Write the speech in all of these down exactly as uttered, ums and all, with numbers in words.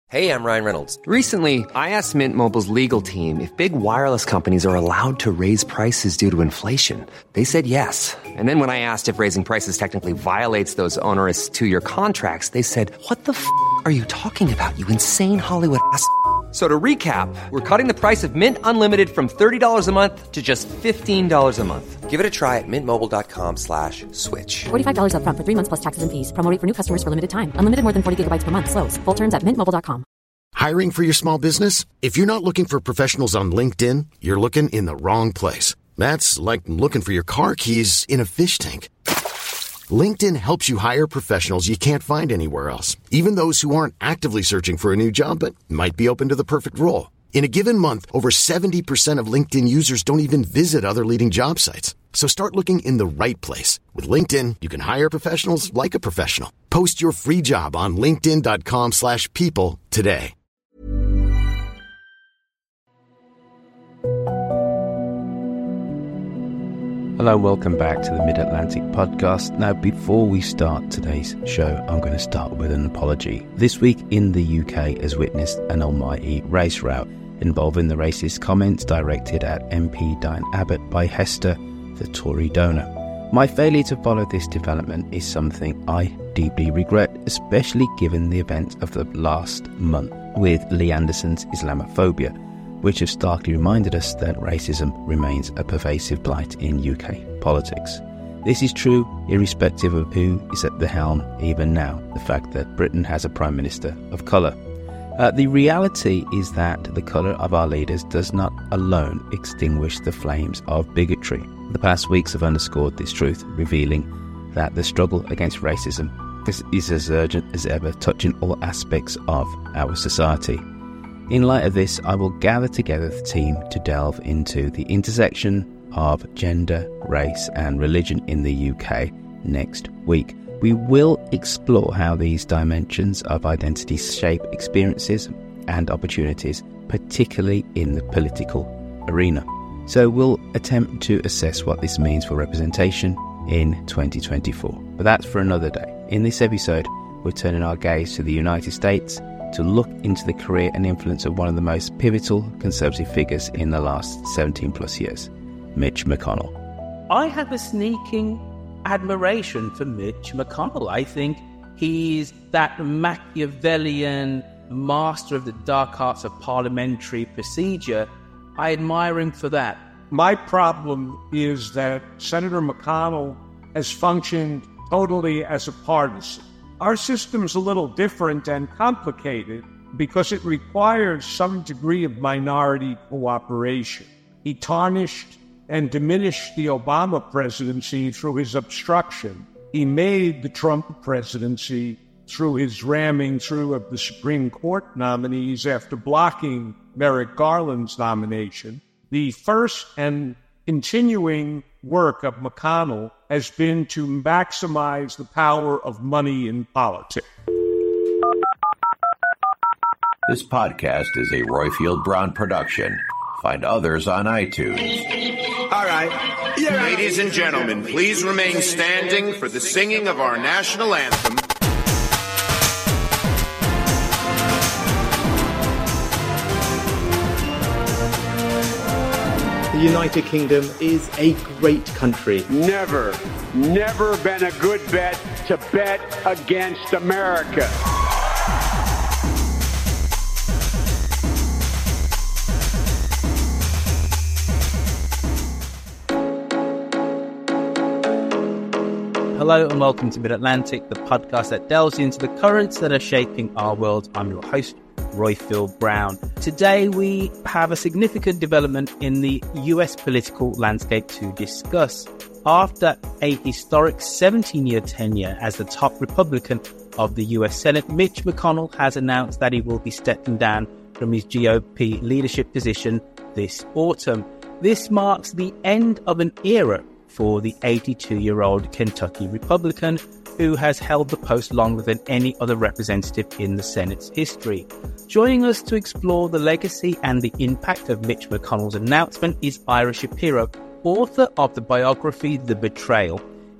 Hey, I'm Ryan Reynolds. Recently, I asked Mint Mobile's legal team if big wireless companies are allowed to raise prices due to inflation. They said yes. And then when I asked if raising prices technically violates those onerous two-year contracts, they said, what the f*** are you talking about, you insane Hollywood ass f- So to recap, we're cutting the price of Mint Unlimited from thirty dollars a month to just fifteen dollars a month. Give it a try at mintmobile.com slash switch. forty-five dollars up front for three months plus taxes and fees. Promo rate for new customers for limited time. Unlimited more than forty gigabytes per month. Slows full terms at mint mobile dot com. Hiring for your small business? If you're not looking for professionals on LinkedIn, you're looking in the wrong place. That's like looking for your car keys in a fish tank. LinkedIn helps you hire professionals you can't find anywhere else, even those who aren't actively searching for a new job but might be open to the perfect role. In a given month, over seventy percent of LinkedIn users don't even visit other leading job sites. So start looking in the right place. With LinkedIn, you can hire professionals like a professional. Post your free job on linkedin.com slash people today. Hello and welcome back to the Mid-Atlantic Podcast. Now, before we start today's show, I'm going to start with an apology. This week in the U K has witnessed an almighty race rout involving the racist comments directed at M P Diane Abbott by Hester, the Tory donor. My failure to follow this development is something I deeply regret, especially given the events of the last month with Lee Anderson's Islamophobia, which have starkly reminded us that racism remains a pervasive blight in U K politics. This is true irrespective of who is at the helm even now, the fact that Britain has a Prime Minister of colour. Uh, the reality is that the colour of our leaders does not alone extinguish the flames of bigotry. The past weeks have underscored this truth, revealing that the struggle against racism is, is as urgent as ever, touching all aspects of our society. In light of this, I will gather together the team to delve into the intersection of gender, race and religion in the U K next week. We will explore how these dimensions of identity shape experiences and opportunities, particularly in the political arena. So we'll attempt to assess what this means for representation in twenty twenty-four. But that's for another day. In this episode, we're turning our gaze to the United States to look into the career and influence of one of the most pivotal Conservative figures in the last seventeen plus years, Mitch McConnell. I have a sneaking admiration for Mitch McConnell. I think he's that Machiavellian master of the dark arts of parliamentary procedure. I admire him for that. My problem is that Senator McConnell has functioned totally as a partisan. Our system's a little different and complicated because it requires some degree of minority cooperation. He tarnished and diminished the Obama presidency through his obstruction. He made the Trump presidency through his ramming through of the Supreme Court nominees after blocking Merrick Garland's nomination. The first and continuing work of McConnell has been to maximize the power of money in politics. This podcast is a Royfield Brown production. Find others on iTunes. All right. Yeah. Ladies and gentlemen, please remain standing for the singing of our national anthem. The United Kingdom is a great country. Never, never been a good bet to bet against America. Hello and welcome to Mid-Atlantic, the podcast that delves into the currents that are shaping our world. I'm your host, Royfield Brown. Today we have a significant development in the U S political landscape to discuss. After a historic seventeen-year tenure as the top Republican of the U S Senate, Mitch McConnell has announced that he will be stepping down from his G O P leadership position this autumn. This marks the end of an era for the eighty-two-year-old Kentucky Republican, who has held the post longer than any other representative in the Senate's history. Joining us to explore the legacy and the impact of Mitch McConnell's announcement is Ira Shapiro, author of the biography The Betrayal.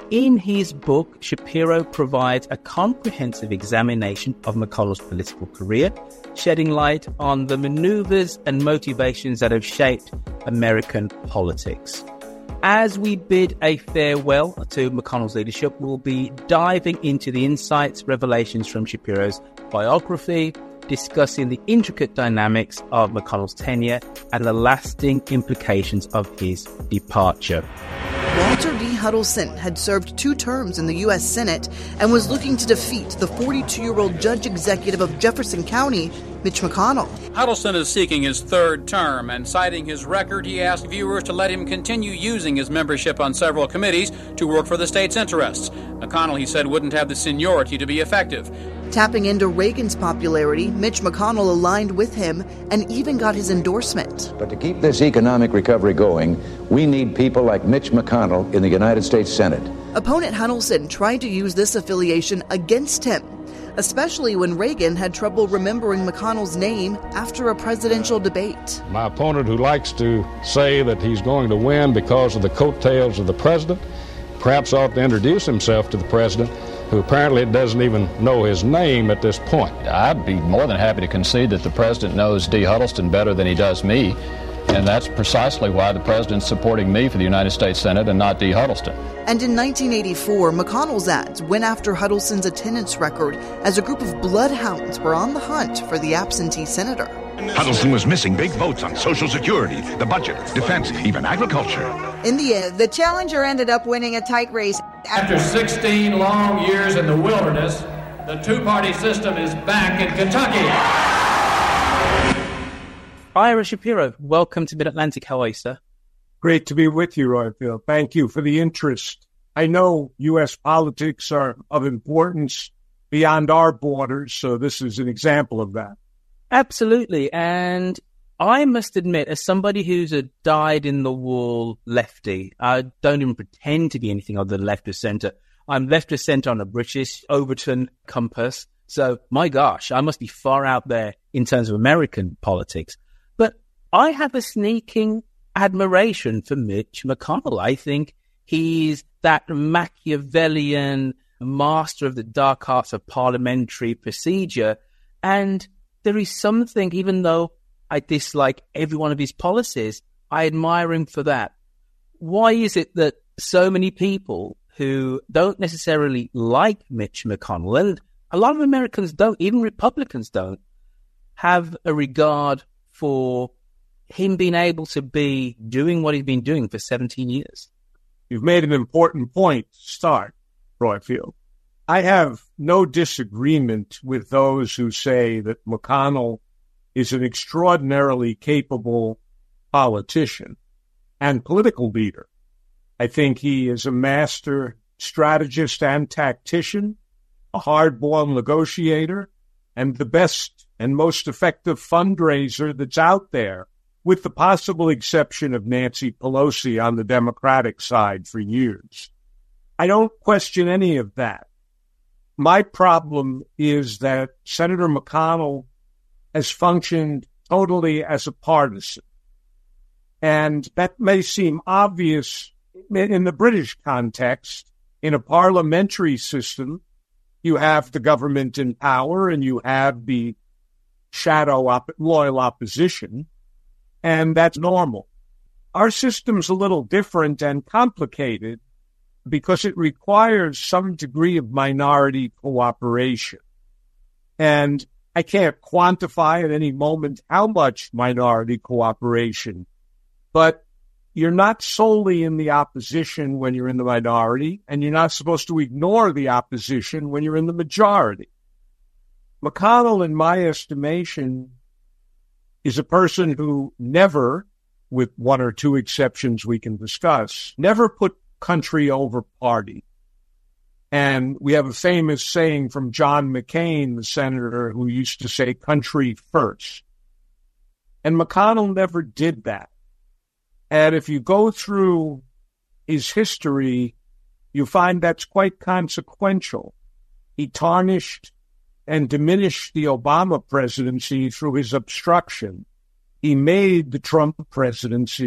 In his book, Shapiro provides a comprehensive examination of McConnell's political career, shedding light on the maneuvers and motivations that have shaped American politics. As we bid a farewell to McConnell's leadership, we'll be diving into the insights, revelations from Shapiro's biography, discussing the intricate dynamics of McConnell's tenure and the lasting implications of his departure. Walter D. Huddleston had served two terms in the U S Senate and was looking to defeat the forty-two-year-old judge executive of Jefferson County, Mitch McConnell. Huddleston is seeking his third term, and citing his record, he asked viewers to let him continue using his membership on several committees to work for the state's interests. McConnell, he said, wouldn't have the seniority to be effective. Tapping into Reagan's popularity, Mitch McConnell aligned with him and even got his endorsement. But to keep this economic recovery going, we need people like Mitch McConnell in the United States Senate. Opponent Huddleston tried to use this affiliation against him, especially when Reagan had trouble remembering McConnell's name after a presidential debate. My opponent, who likes to say that he's going to win because of the coattails of the president, perhaps ought to introduce himself to the president, who apparently doesn't even know his name at this point. I'd be more than happy to concede that the president knows D. Huddleston better than he does me, and that's precisely why the president's supporting me for the United States Senate and not D. Huddleston. And in nineteen eighty-four, McConnell's ads went after Huddleston's attendance record as a group of bloodhounds were on the hunt for the absentee senator. Huddleston was missing big votes on Social Security, the budget, defense, even agriculture. In the end, the challenger ended up winning a tight race. After sixteen long years in the wilderness, the two-party system is back in Kentucky. Ira Shapiro, welcome to Mid-Atlantic. How are you, sir? Great to be with you, Royfield. Thank you for the interest. I know U S politics are of importance beyond our borders, so this is an example of that. Absolutely. And I must admit, as somebody who's a dyed-in-the-wool lefty, I don't even pretend to be anything other than left of centre. I'm left of centre on a British Overton compass. So, my gosh, I must be far out there in terms of American politics. But I have a sneaking admiration for Mitch McConnell. I think he's that Machiavellian master of the dark arts of parliamentary procedure. And there is something, even though I dislike every one of his policies, I admire him for that. Why is it that so many people who don't necessarily like Mitch McConnell, and a lot of Americans don't, even Republicans don't, have a regard for him being able to be doing what he's been doing for seventeen years? You've made an important point to start, Royfield. I have no disagreement with those who say that McConnell is an extraordinarily capable politician and political leader. I think he is a master strategist and tactician, a hardball negotiator, and the best and most effective fundraiser that's out there, with the possible exception of Nancy Pelosi on the Democratic side for years. I don't question any of that. My problem is that Senator McConnell has functioned totally as a partisan. And that may seem obvious in the British context. In a parliamentary system, you have the government in power and you have the shadow op- loyal opposition, and that's normal. Our system's a little different and complicated because it requires some degree of minority cooperation. And I can't quantify at any moment how much minority cooperation, but you're not solely in the opposition when you're in the minority, and you're not supposed to ignore the opposition when you're in the majority. McConnell, in my estimation, is a person who never, with one or two exceptions we can discuss, never put country over party. And we have a famous saying from John McCain, the senator, who used to say country first. And McConnell never did that. And if you go through his history, you find that's quite consequential. He tarnished and diminished the Obama presidency through his obstruction. He made the Trump presidency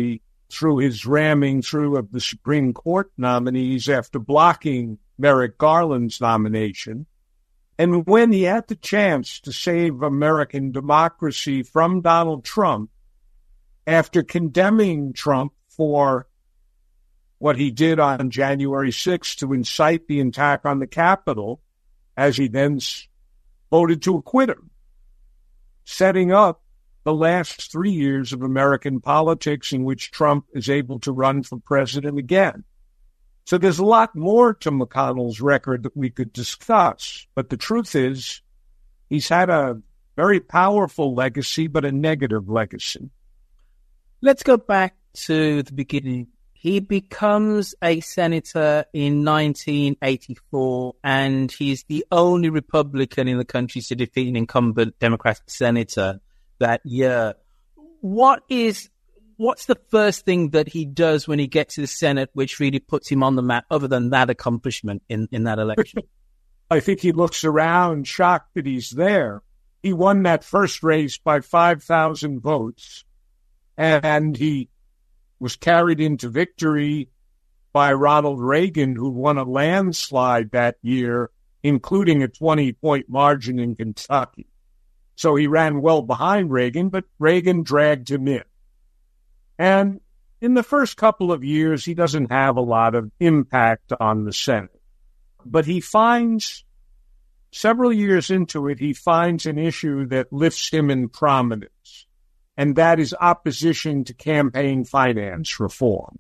through his ramming through of the Supreme Court nominees after blocking Merrick Garland's nomination. And when he had the chance to save American democracy from Donald Trump, after condemning Trump for what he did on January sixth to incite the attack on the Capitol, as he then voted to acquit him, setting up the last three years of American politics in which Trump is able to run for president again. So there's a lot more to McConnell's record that we could discuss, but the truth is he's had a very powerful legacy, but a negative legacy. Let's go back to the beginning. He becomes a senator in nineteen eighty-four, and he's the only Republican in the country to defeat an incumbent Democratic senator that year. What is, what's the first thing that he does when he gets to the Senate, which really puts him on the map, other than that accomplishment in, in that election? I think he looks around, shocked that he's there. He won that first race by five thousand votes, and he was carried into victory by Ronald Reagan, who won a landslide that year, including a twenty-point margin in Kentucky. So he ran well behind Reagan, but Reagan dragged him in. And in the first couple of years, he doesn't have a lot of impact on the Senate. But he finds, several years into it, he finds an issue that lifts him in prominence, and that is opposition to campaign finance reform.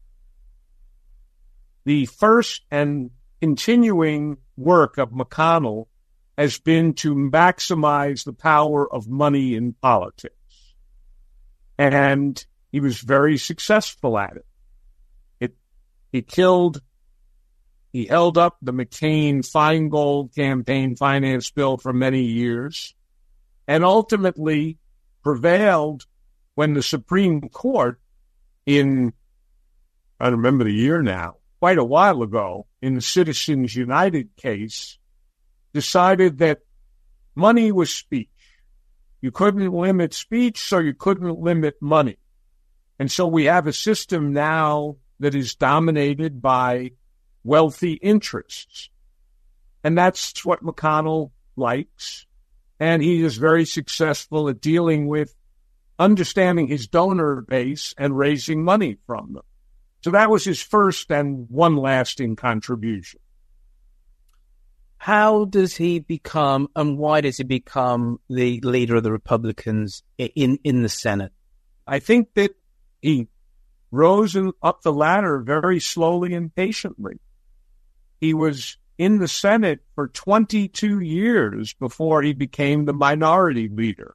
The first and continuing work of McConnell has been to maximize the power of money in politics. And he was very successful at it. It, he killed, he held up the McCain-Feingold campaign finance bill for many years, and ultimately prevailed when the Supreme Court in, I don't remember the year now, quite a while ago, in the Citizens United case, decided that money was speech. You couldn't limit speech, so you couldn't limit money. And so we have a system now that is dominated by wealthy interests. And that's what McConnell likes. And he is very successful at dealing with understanding his donor base and raising money from them. So that was his first and one lasting contribution. How does he become, and why does he become the leader of the Republicans in, in the Senate? I think that he rose up the ladder very slowly and patiently. He was in the Senate for twenty-two years before he became the minority leader.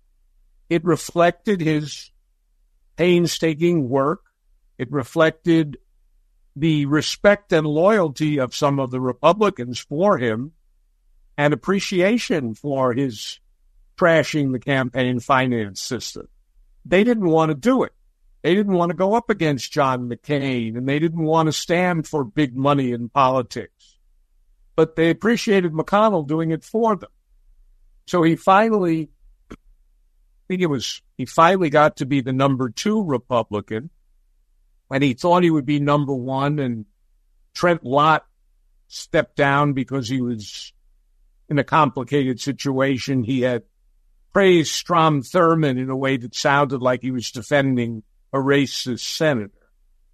It reflected his painstaking work. It reflected the respect and loyalty of some of the Republicans for him and appreciation for his trashing the campaign finance system. They didn't want to do it. They didn't want to go up against John McCain, and they didn't want to stand for big money in politics. But they appreciated McConnell doing it for them. So he finally, I think it was, he finally got to be the number two Republican, and he thought he would be number one, and Trent Lott stepped down because he was in a complicated situation. He had praised Strom Thurmond in a way that sounded like he was defending a racist senator.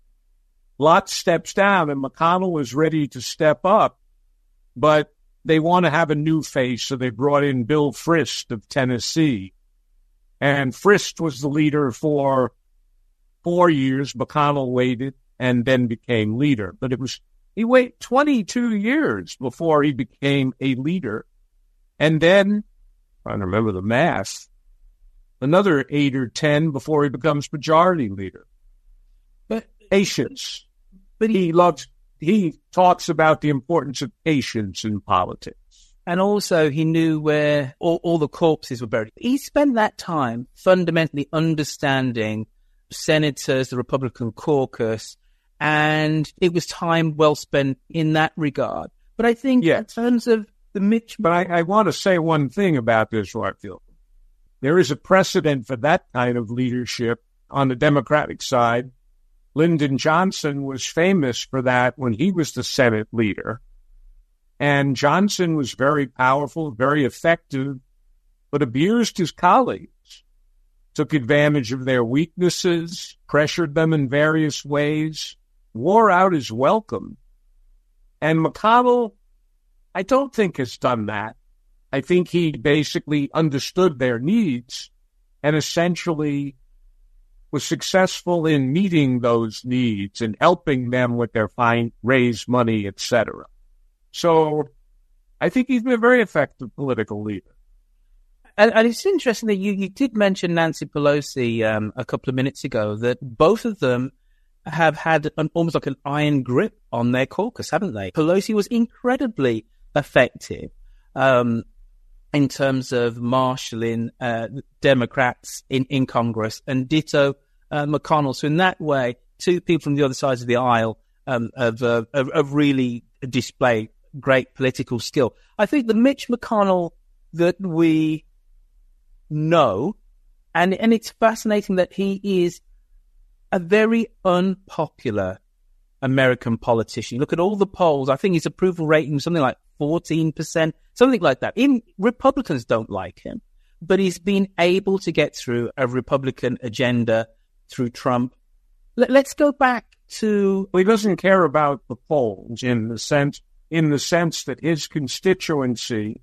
Lott steps down, and McConnell was ready to step up, but they want to have a new face, so they brought in Bill Frist of Tennessee. And Frist was the leader for four years. McConnell waited and then became leader. But it was, he waited twenty-two years before he became a leader. And then, I don't remember the math, another eight or ten before he becomes majority leader. But patience. But he loves, he talks about the importance of patience in politics. And also he knew where all, all the corpses were buried. He spent that time fundamentally understanding senators, the Republican caucus, and it was time well spent in that regard. But I think yes. in terms of the Mitch... But I, I want to say one thing about this, Royfield. There is a precedent for that kind of leadership on the Democratic side Lyndon Johnson was famous for that when he was the Senate leader. And Johnson was very powerful, very effective, but abused his colleagues, took advantage of their weaknesses, pressured them in various ways, wore out his welcome. And McConnell, I don't think has done that. I think he basically understood their needs and essentially was successful in meeting those needs and helping them with their fine, raise money, et cetera. So I think he's been a very effective political leader. And, and it's interesting that you, you did mention Nancy Pelosi um, a couple of minutes ago, that both of them have had an, almost like an iron grip on their caucus, haven't they? Pelosi was incredibly effective um, in terms of marshalling uh, Democrats in, in Congress, and ditto uh, McConnell. So in that way, two people from the other sides of the aisle um, have, uh, have, have really displayed great political skill. I think the Mitch McConnell that we know, and, and it's fascinating that he is a very unpopular American politician. You look at all the polls, I think his approval rating was something like fourteen percent, something like that. Even Republicans don't like him, but he's been able to get through a Republican agenda through Trump. Let, let's go back to... Well, he doesn't care about the polls in the sense, in the sense that his constituency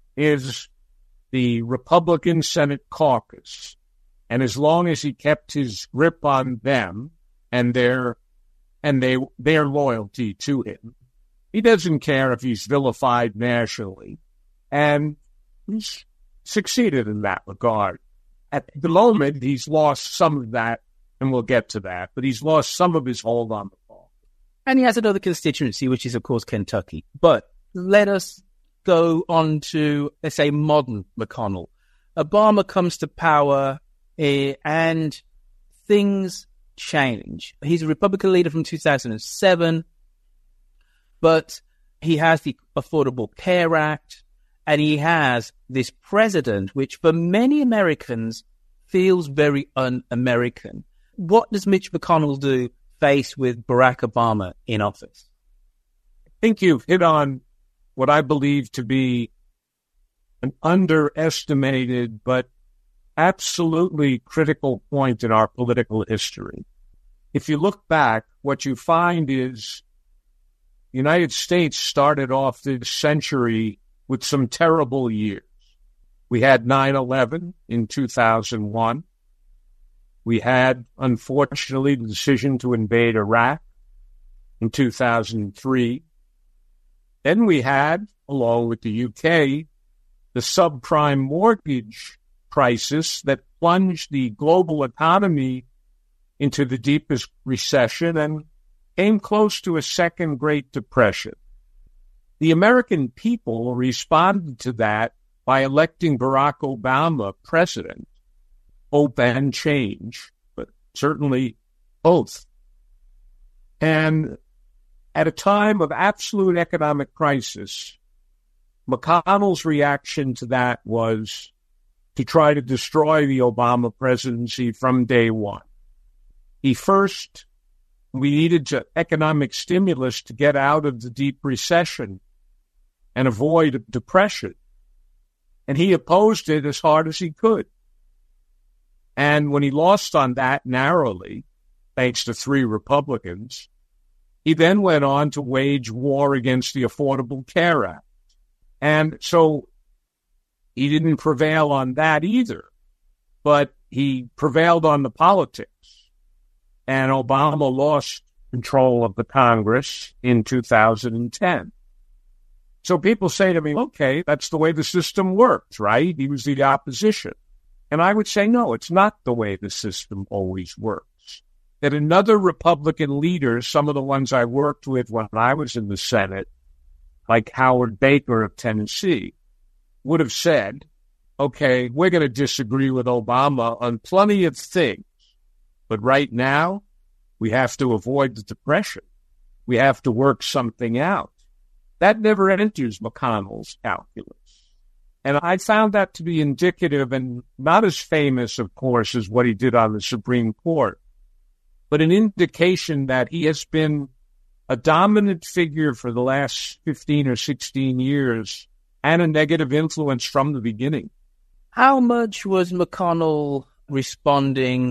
is the Republican Senate caucus. And as long as he kept his grip on them and their and they their loyalty to him, he doesn't care if he's vilified nationally. And he's succeeded in that regard. At the moment, he's lost some of that, and we'll get to that, but he's lost some of his hold on the ball. And he has another constituency, which is, of course, Kentucky. But let us go on to, let's say, modern McConnell. Obama comes to power, Uh, and things change. He's a Republican leader from two thousand seven, but he has the Affordable Care Act, and he has this president, which for many Americans feels very un-American. What does Mitch McConnell do faced with Barack Obama in office? I think you've hit on what I believe to be an underestimated but absolutely critical point in our political history. If you look back, what you find is the United States started off this century with some terrible years. We had nine eleven in two thousand one. We had, unfortunately, the decision to invade Iraq in two thousand three. Then we had, along with the U K, the subprime mortgage crisis that plunged the global economy into the deepest recession and came close to a second Great Depression. The American people responded to that by electing Barack Obama president. Hope and change, but certainly both. And at a time of absolute economic crisis, McConnell's reaction to that was to try to destroy the Obama presidency from day one. He first, we needed to, economic stimulus to get out of the deep recession and avoid depression. And he opposed it as hard as he could. And when he lost on that narrowly, thanks to three Republicans, he then went on to wage war against the Affordable Care Act. And so he didn't prevail on that either, but he prevailed on the politics. And Obama lost control of the Congress in two thousand ten. So people say to me, okay, that's the way the system works, right? He was the opposition. And I would say, no, it's not the way the system always works. That another Republican leader, some of the ones I worked with when I was in the Senate, like Howard Baker of Tennessee, would have said, okay, we're going to disagree with Obama on plenty of things, but right now we have to avoid the depression. We have to work something out. That never enters McConnell's calculus. And I found that to be indicative and not as famous, of course, as what he did on the Supreme Court. but an indication that he has been a dominant figure for the last fifteen or sixteen years and a negative influence from the beginning. How much was McConnell responding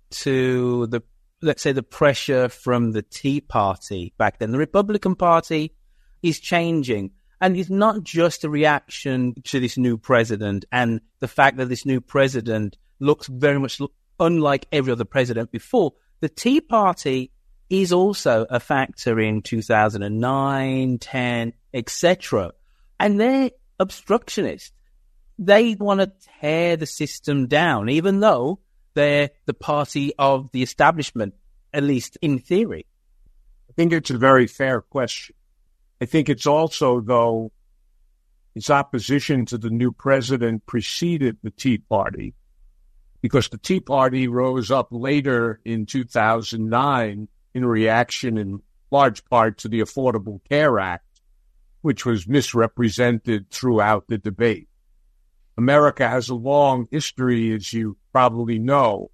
to the, let's say, the pressure from the Tea Party back then? The Republican Party is changing, and it's not just a reaction to this new president and the fact that this new president looks very much unlike every other president before. The Tea Party is also a factor in two thousand nine, ten, et cetera. And they're obstructionists. They want to tear the system down, even though they're the party of the establishment, at least in theory. I think it's a very fair question. I think it's also, though, his opposition to the new president preceded the Tea Party, because the Tea Party rose up later in two thousand nine in reaction in large part to the Affordable Care Act, which was misrepresented throughout the debate. America has a long history, as you probably know,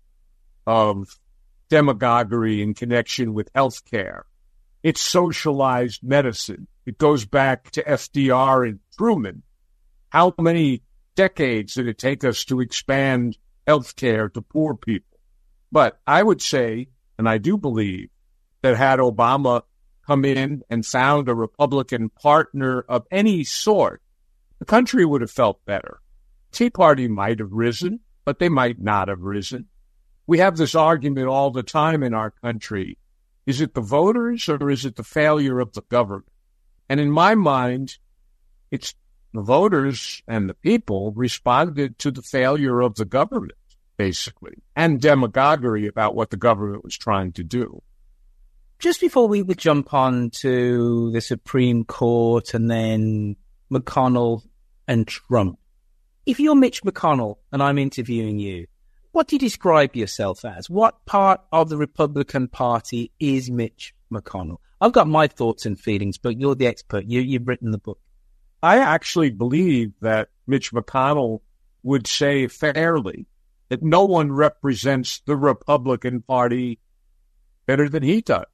of demagoguery in connection with health care. It's socialized medicine. It goes back to F D R and Truman. How many decades did it take us to expand health care to poor people? But I would say, and I do believe, that had Obama come in and found a Republican partner of any sort, the country would have felt better. Tea Party might have risen, but they might not have risen. We have this argument all the time in our country. Is it the voters or is it the failure of the government? And in my mind, it's the voters and the people responded to the failure of the government, basically, and demagoguery about what the government was trying to do. Just before we would jump on to the Supreme Court and then McConnell and Trump, if you're Mitch McConnell and I'm interviewing you, what do you describe yourself as? What part of the Republican Party is Mitch McConnell? I've got my thoughts and feelings, but you're the expert. You, you've written the book. I actually believe that Mitch McConnell would say fairly that no one represents the Republican Party better than he does.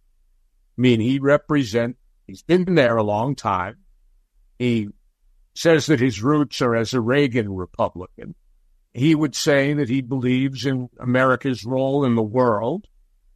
I mean, he represents, he's been there a long time. He says that his roots are as a Reagan Republican. He would say that he believes in America's role in the world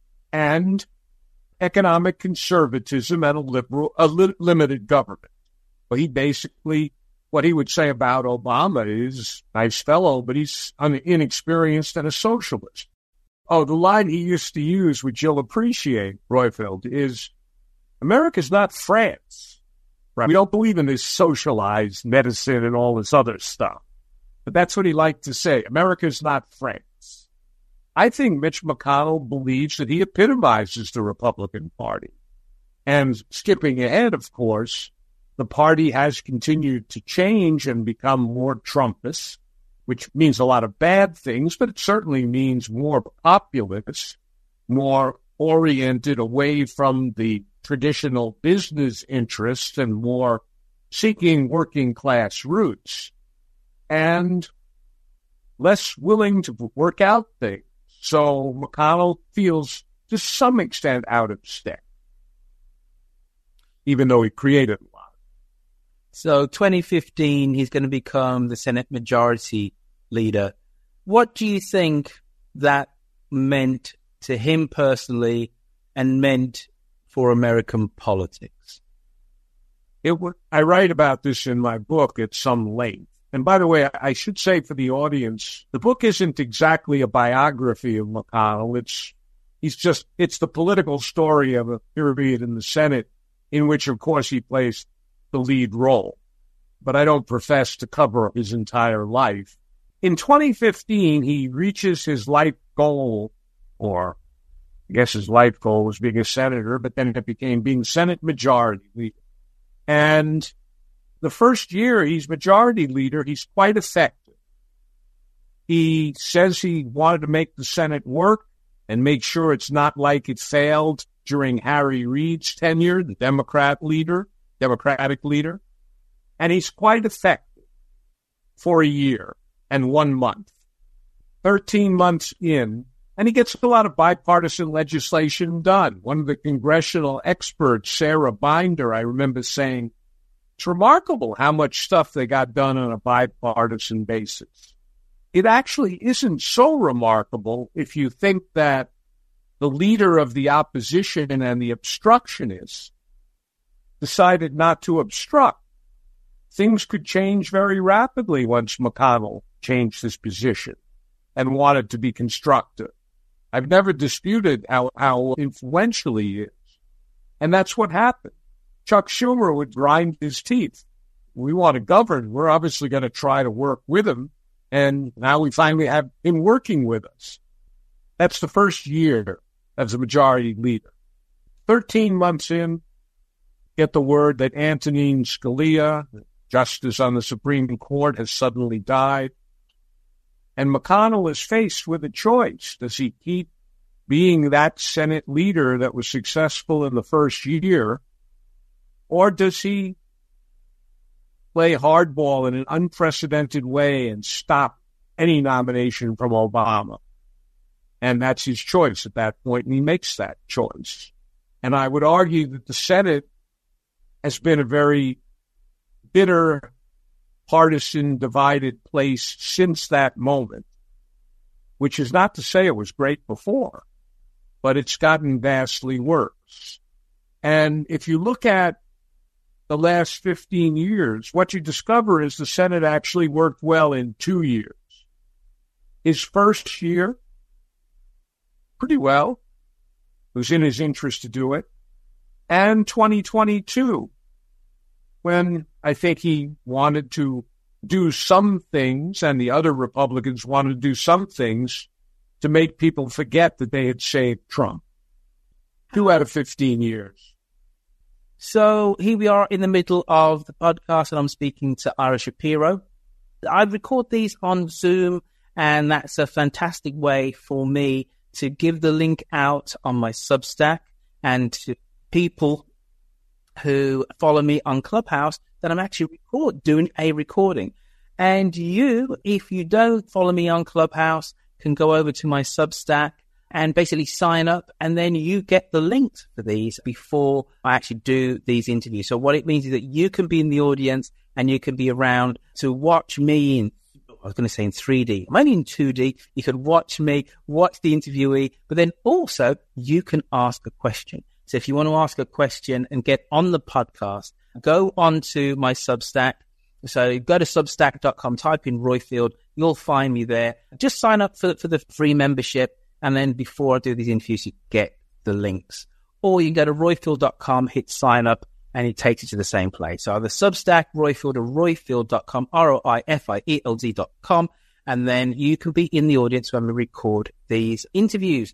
and economic conservatism and a liberal, a li- limited government. But he basically, what he would say about Obama is, nice fellow, but he's un- inexperienced and a socialist. Oh, the line he used to use, which you'll appreciate, Roifield, is America's not France. Right? We don't believe in this socialized medicine and all this other stuff. But that's what he liked to say. America's not France. I think Mitch McConnell believes that he epitomizes the Republican Party. And skipping ahead, of course, the party has continued to change and become more Trumpist, which means a lot of bad things, but it certainly means more populist, more oriented away from the traditional business interests and more seeking working class roots, and less willing to work out things. So McConnell feels to some extent out of step, even though he created a lot. So twenty fifteen, he's going to become the Senate Majority Leader. What do you think that meant to him personally and meant for American politics? It w- I write about this in my book at some length. And by the way, I should say for the audience, the book isn't exactly a biography of McConnell. It's he's just it's the political story of a period in the Senate in which, of course, he plays the lead role. But I don't profess to cover his entire life. In twenty fifteen, he reaches his life goal, or I guess his life goal was being a senator, but then it became being Senate Majority Leader. And the first year he's Majority Leader, he's quite effective. He says he wanted to make the Senate work and make sure it's not like it failed during Harry Reid's tenure, the Democrat leader, Democratic leader. And he's quite effective for a year and one month. Thirteen months in, And he gets a lot of bipartisan legislation done. One of the congressional experts, Sarah Binder, I remember saying, it's remarkable how much stuff they got done on a bipartisan basis. It actually isn't so remarkable if you think that the leader of the opposition and the obstructionists decided not to obstruct. Things could change very rapidly once McConnell changed his position and wanted to be constructive. I've never disputed how, how influential he is. And that's what happened. Chuck Schumer would grind his teeth. We want to govern. We're obviously going to try to work with him. And now we finally have him working with us. That's the first year as a majority leader. Thirteen months in, get the word that Antonin Scalia, justice on the Supreme Court, has suddenly died. And McConnell is faced with a choice. Does he keep being that Senate leader that was successful in the first year, or does he play hardball in an unprecedented way and stop any nomination from Obama? And that's his choice at that point, and he makes that choice. And I would argue that the Senate has been a very bitter, partisan, divided place since that moment, which is not to say it was great before, but it's gotten vastly worse. And if you look at the last fifteen years, what you discover is the Senate actually worked well in two years. His first year, pretty well. It was in his interest to do it. And twenty twenty-two, when I think he wanted to do some things and the other Republicans wanted to do some things to make people forget that they had saved Trump. Two out of fifteen years. So here we are in the middle of the podcast, and I'm speaking to Ira Shapiro. I record these on Zoom, and that's a fantastic way for me to give the link out on my Substack and to people who follow me on Clubhouse that I'm actually record, doing a recording. And you, if you don't follow me on Clubhouse, can go over to my Substack and basically sign up, and then you get the links for these before I actually do these interviews. So what it means is that you can be in the audience and you can be around to watch me in, I was going to say in three D. I'm only in two D. You could watch me, watch the interviewee, but then also you can ask a question. So if you want to ask a question and get on the podcast, go on to my Substack. So go to substack dot com, type in Roifield. You'll find me there. Just sign up for, for the free membership. And then before I do these interviews, you get the links. Or you can go to roifield dot com, hit sign up, and it takes you to the same place. So either Substack, Roifield, or roifield dot com, R O I F I E L D dot com. And then you can be in the audience when we record these interviews.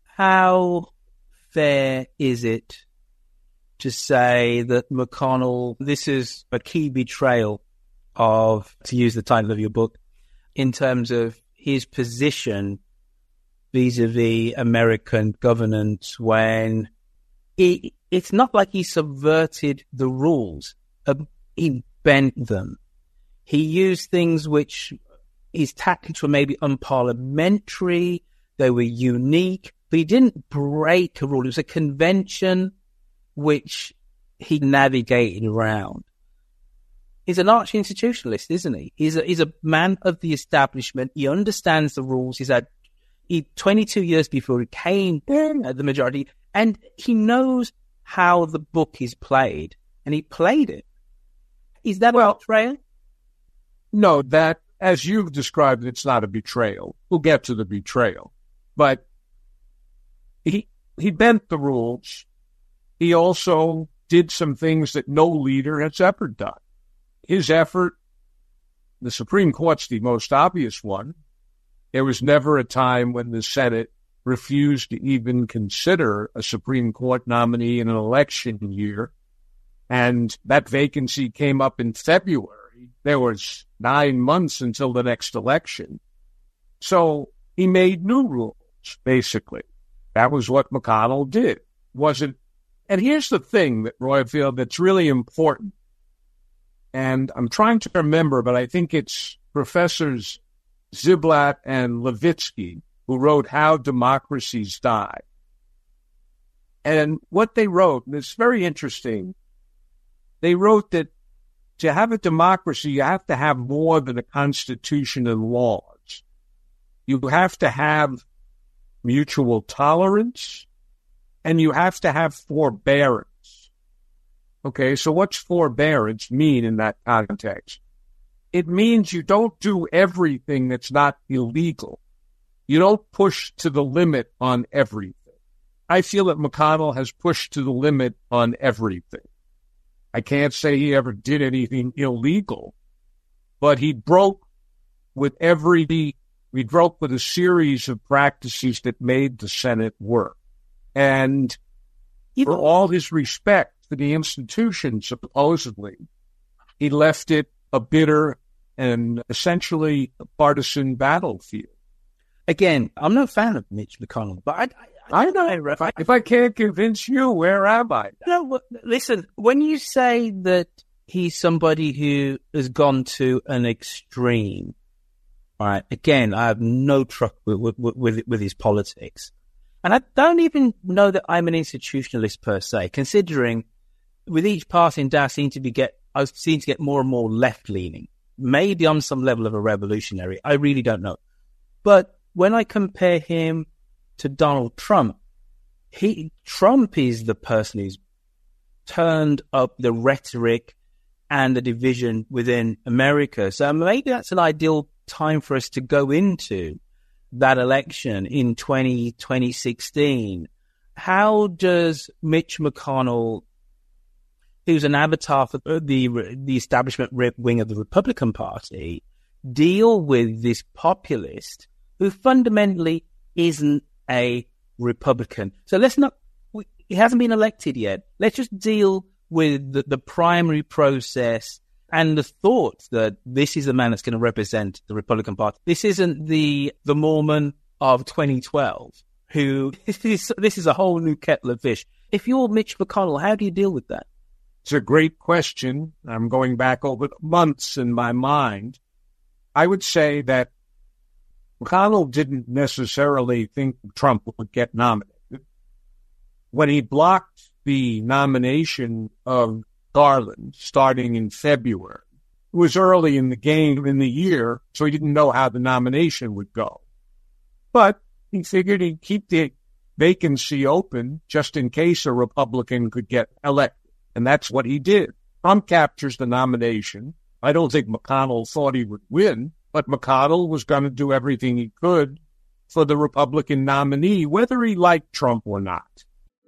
How fair is it to say that McConnell, this is a key betrayal of, to use the title of your book, in terms of his position vis-a-vis American governance, when it, it's not like he subverted the rules. Uh, he bent them. He used things which his tactics were maybe unparliamentary, they were unique, but he didn't break a rule. It was a convention which he navigated around. He's an arch institutionalist, isn't he? He's a, he's a man of the establishment. He understands the rules. He's had he, twenty-two years before he came uh, the majority, and he knows how the book is played, and he played it. Is that well, a betrayal? No, that, as you've described, it's not a betrayal. We'll get to the betrayal. But he he bent the rules. He also did some things that no leader has ever done. His effort, the Supreme Court's the most obvious one. There was never a time when the Senate refused to even consider a Supreme Court nominee in an election year. And that vacancy came up in February. There was nine months until the next election. So he made new rules, basically. That was what McConnell did. Wasn't, and here's the thing that Roifield that's really important. And I'm trying to remember, but I think it's Professors Ziblatt and Levitsky who wrote How Democracies Die. And what they wrote, and it's very interesting, they wrote that to have a democracy, you have to have more than a constitution and laws. You have to have mutual tolerance, and you have to have forbearance. Okay, so what's forbearance mean in that context? It means you don't do everything that's not illegal. You don't push to the limit on everything. I feel that McConnell has pushed to the limit on everything. I can't say he ever did anything illegal, but he broke with every, he broke with a series of practices that made the Senate work. And for all his respect for the institution, supposedly, he left it a bitter and essentially a partisan battlefield. Again, I'm no fan of Mitch McConnell, but I, I, I know. If I, if I can't convince you, where am I? No, listen, when you say that he's somebody who has gone to an extreme, all right, again, I have no truck with, with, with, with his politics. And I don't even know that I'm an institutionalist per se, considering with each passing day, I seem to be get, I seem to get more and more left-leaning. Maybe on some level of a revolutionary. I really don't know. But when I compare him to Donald Trump, he Trump is the person who's turned up the rhetoric and the division within America. So maybe that's an ideal time for us to go into that election in twenty sixteen. How does Mitch McConnell, who's an avatar for the the establishment wing of the Republican Party, deal with this populist who fundamentally isn't a Republican? So let's not, we, he hasn't been elected yet. Let's just deal with the, the primary process and the thought that this is the man that's going to represent the Republican Party. This isn't the the Mormon of twenty twelve, who, this is, this is a whole new kettle of fish. If you're Mitch McConnell, how do you deal with that? It's a great question. I'm going back over months in my mind. I would say that McConnell didn't necessarily think Trump would get nominated. When he blocked the nomination of Garland starting in February, it was early in the game, in the year, so he didn't know how the nomination would go. But he figured he'd keep the vacancy open just in case a Republican could get elected. And that's what he did. Trump captures the nomination. I don't think McConnell thought he would win, but McConnell was going to do everything he could for the Republican nominee, whether he liked Trump or not.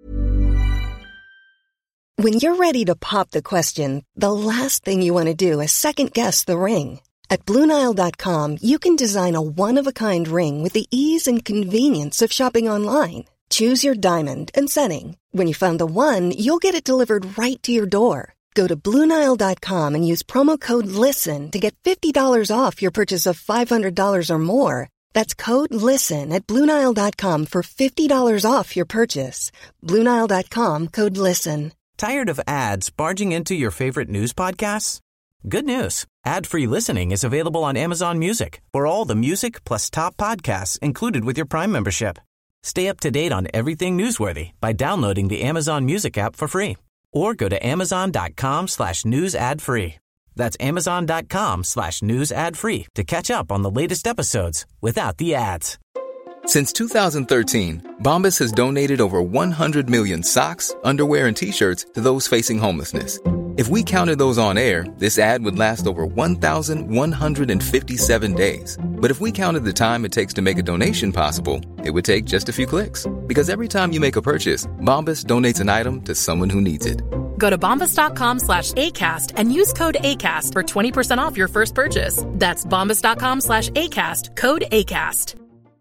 When you're ready to pop the question, the last thing you want to do is second-guess the ring. At Blue Nile dot com, you can design a one-of-a-kind ring with the ease and convenience of shopping online. Choose your diamond and setting. When you find the one, you'll get it delivered right to your door. Go to Blue Nile dot com and use promo code LISTEN to get fifty dollars off your purchase of five hundred dollars or more. That's code LISTEN at Blue Nile dot com for fifty dollars off your purchase. Blue Nile dot com, code LISTEN. Tired of ads barging into your favorite news podcasts? Good news. Ad-free listening is available on Amazon Music for all the music plus top podcasts included with your Prime membership. Stay up to date on everything newsworthy by downloading the Amazon Music app for free or go to amazon.com slash news ad free. That's amazon.com slash news ad free to catch up on the latest episodes without the ads. Since two thousand thirteen, Bombas has donated over one hundred million socks, underwear, and T-shirts to those facing homelessness. If we counted those on air, this ad would last over one thousand one hundred fifty-seven days. But if we counted the time it takes to make a donation possible, it would take just a few clicks. Because every time you make a purchase, Bombas donates an item to someone who needs it. Go to bombas.com slash ACAST and use code ACAST for twenty percent off your first purchase. That's bombas.com slash ACAST, code ACAST.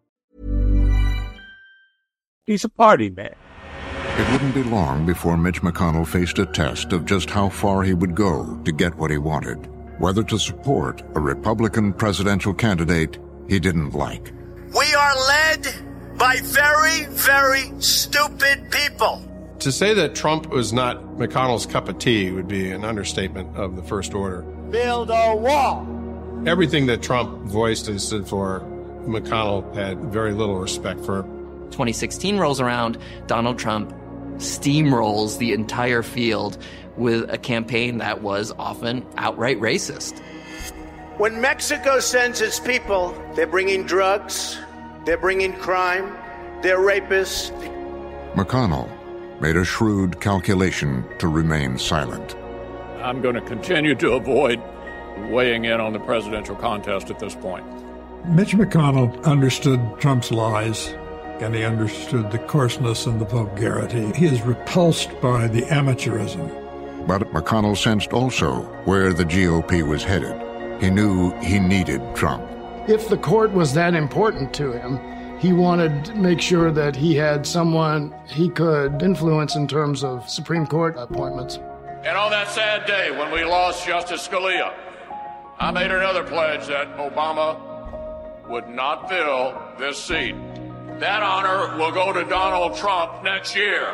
He's a party man. It wouldn't be long before Mitch McConnell faced a test of just how far he would go to get what he wanted, whether to support a Republican presidential candidate he didn't like. We are led by very, very stupid people. To say that Trump was not McConnell's cup of tea would be an understatement of the first order. Build a wall. Everything that Trump voiced and stood for McConnell had very little respect for. twenty sixteen rolls around, Donald Trump steamrolls the entire field with a campaign that was often outright racist. When Mexico sends its people, they're bringing drugs, they're bringing crime, they're rapists. McConnell made a shrewd calculation to remain silent. I'm going to continue to avoid weighing in on the presidential contest at this point. Mitch McConnell understood Trump's lies, and he understood the coarseness and the vulgarity. He is repulsed by the amateurism. But McConnell sensed also where the G O P was headed. He knew he needed Trump. If the court was that important to him, he wanted to make sure that he had someone he could influence in terms of Supreme Court appointments. And on that sad day when we lost Justice Scalia, I made another pledge that Obama would not fill this seat. That honor will go to Donald Trump next year.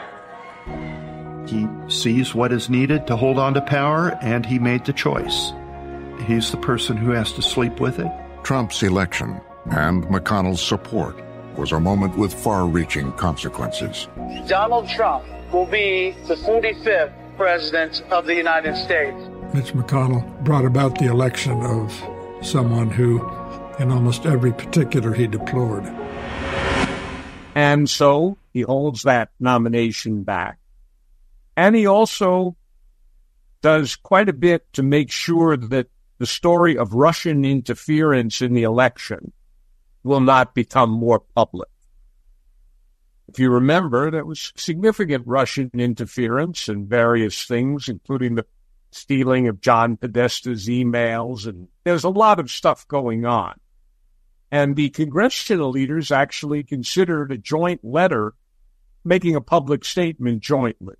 He sees what is needed to hold on to power, and he made the choice. He's the person who has to sleep with it. Trump's election and McConnell's support was a moment with far-reaching consequences. Donald Trump will be the forty-fifth President of the United States. Mitch McConnell brought about the election of someone who, in almost every particular, he deplored. And so he holds that nomination back. And he also does quite a bit to make sure that the story of Russian interference in the election will not become more public. If you remember, there was significant Russian interference in various things, including the stealing of John Podesta's emails, and there's a lot of stuff going on. And the congressional leaders actually considered a joint letter making a public statement jointly.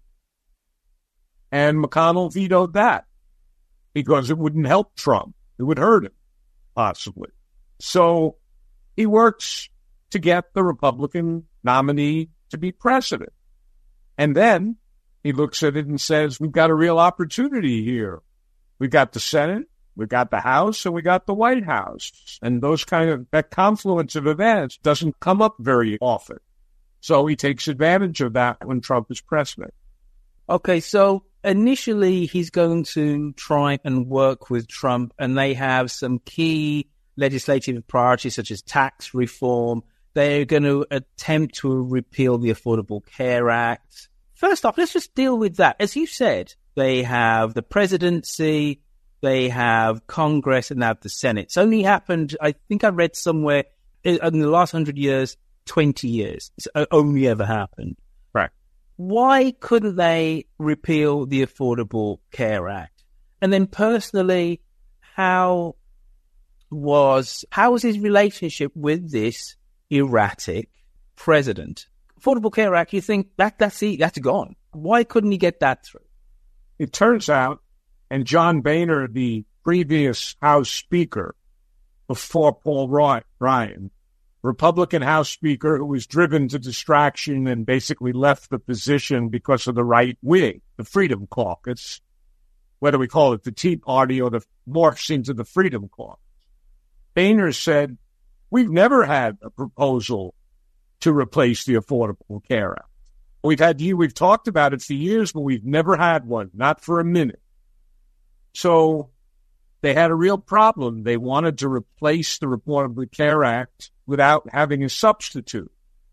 And McConnell vetoed that because it wouldn't help Trump. It would hurt him, possibly. So he works to get the Republican nominee to be president. And then he looks at it and says, we've got a real opportunity here. We've got the Senate, we've got the House, and we got the White House. And those kind of, that confluence of events doesn't come up very often. So he takes advantage of that when Trump is president. Okay, so initially he's going to try and work with Trump, and they have some key legislative priorities such as tax reform. They're going to attempt to repeal the Affordable Care Act. First off, let's just deal with that. As you said, they have the presidency, they have Congress, and they have the Senate. It's only happened, I think I read somewhere, in the last hundred years, twenty years. It's only ever happened. Right. Why couldn't they repeal the Affordable Care Act? And then personally, how was, how was his relationship with this erratic president? Affordable Care Act, you think that that's it, that's gone. Why couldn't he get that through? It turns out, and John Boehner, the previous House Speaker before Paul Ryan, Republican House Speaker who was driven to distraction and basically left the position because of the right wing, the Freedom Caucus, whether we call it the Tea Party or the morphs into the Freedom Caucus. Boehner said, we've never had a proposal to replace the Affordable Care Act. We've had you, we've talked about it for years, but we've never had one, not for a minute. So they had a real problem. They wanted to replace the Affordable Care Act without having a substitute.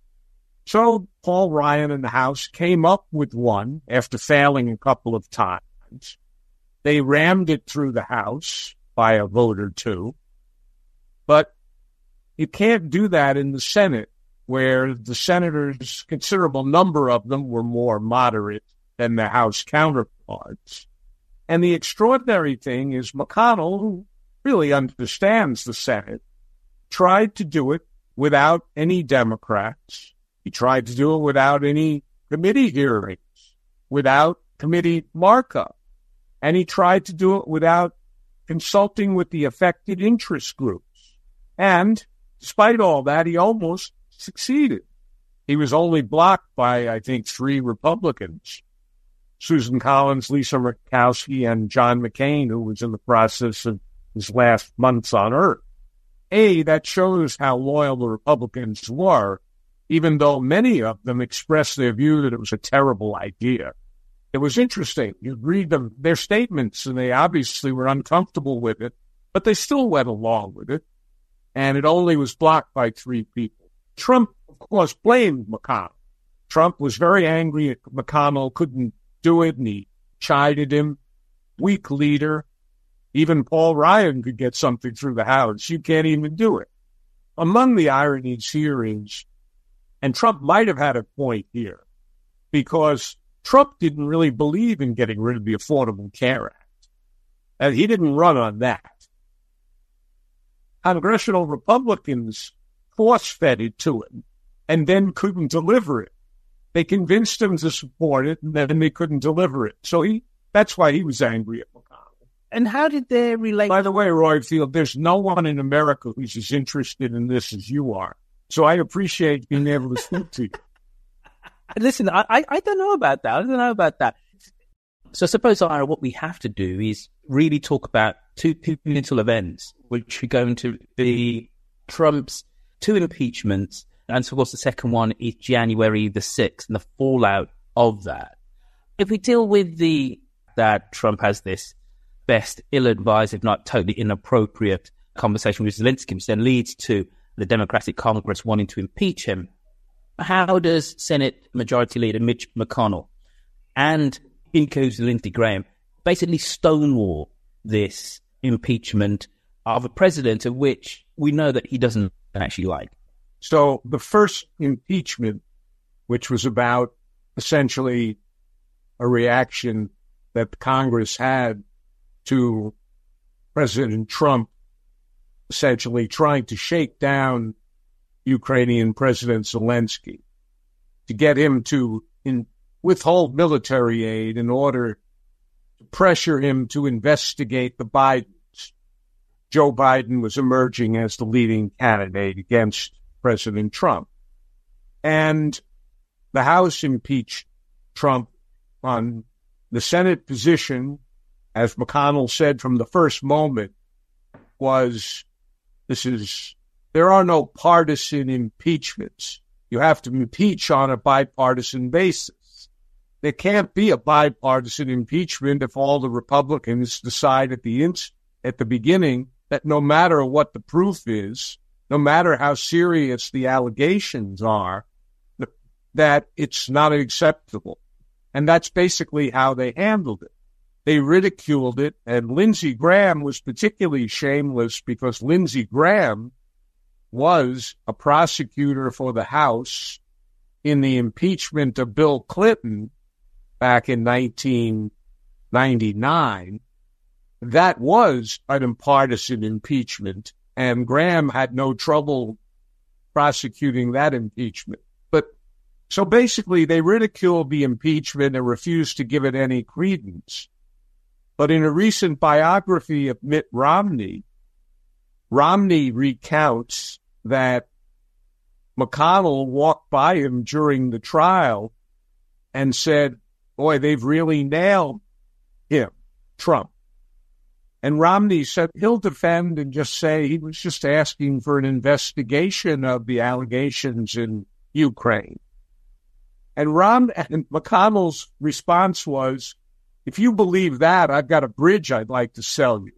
So Paul Ryan and the House came up with one after failing a couple of times. They rammed it through the House by a vote or two. But you can't do that in the Senate, where the senators, considerable number of them, were more moderate than the House counterparts. And the extraordinary thing is McConnell, who really understands the Senate, tried to do it without any Democrats. He tried to do it without any committee hearings, without committee markup. And he tried to do it without consulting with the affected interest groups. And despite all that, he almost succeeded. He was only blocked by, I think, three Republicans, Susan Collins, Lisa Murkowski, and John McCain, who was in the process of his last months on Earth. A, that shows how loyal the Republicans were, even though many of them expressed their view that it was a terrible idea. It was interesting. You'd read them, their statements, and they obviously were uncomfortable with it, but they still went along with it, and it only was blocked by three people. Trump, of course, blamed McConnell. Trump was very angry at McConnell, couldn't do it, and he chided him. Weak leader. Even Paul Ryan could get something through the House. You can't even do it. Among the ironies here is, and Trump might have had a point here, because Trump didn't really believe in getting rid of the Affordable Care Act. And he didn't run on that. Congressional Republicans force-fed it to him and then couldn't deliver it. They convinced him to support it, and then they couldn't deliver it. So he that's why he was angry at McConnell. And how did they relate? By the way, Royfield, there's no one in America who's as interested in this as you are. So I appreciate being able to speak to you. Listen, I, I don't know about that. I don't know about that. So suppose, Ira, what we have to do is really talk about two pivotal events, which are going to be Trump's two impeachments. And so, of course, the second one is January the sixth and the fallout of that. If we deal with the that Trump has this best ill-advised, if not totally inappropriate conversation with Zelensky, which then leads to the Democratic Congress wanting to impeach him, how does Senate Majority Leader Mitch McConnell and includes Lindsey Graham basically stonewall this impeachment of a president of which we know that he doesn't actually like? So the first impeachment, which was about essentially a reaction that Congress had to President Trump essentially trying to shake down Ukrainian President Zelensky, to get him to in, withhold military aid in order to pressure him to investigate the Bidens. Joe Biden was emerging as the leading candidate against President Trump. And the House impeached Trump on the Senate position, as McConnell said from the first moment, was this is, there are no partisan impeachments. You have to impeach on a bipartisan basis. There can't be a bipartisan impeachment if all the Republicans decide at the ins- at the beginning that no matter what the proof is, no matter how serious the allegations are, that it's not acceptable. And that's basically how they handled it. They ridiculed it, and Lindsey Graham was particularly shameless because Lindsey Graham was a prosecutor for the House in the impeachment of Bill Clinton back in nineteen ninety-nine. That was an partisan impeachment, and Graham had no trouble prosecuting that impeachment. But so basically they ridiculed the impeachment and refused to give it any credence. But in a recent biography of Mitt Romney, Romney recounts that McConnell walked by him during the trial and said, boy, they've really nailed him, Trump. And Romney said he'll defend and just say he was just asking for an investigation of the allegations in Ukraine. And Rom and McConnell's response was, if you believe that, I've got a bridge I'd like to sell you.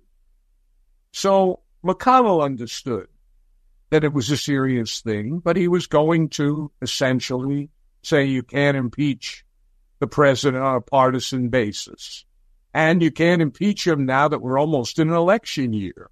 So McConnell understood that it was a serious thing, but he was going to essentially say you can't impeach the president on a partisan basis. And you can't impeach him now that we're almost in an election year.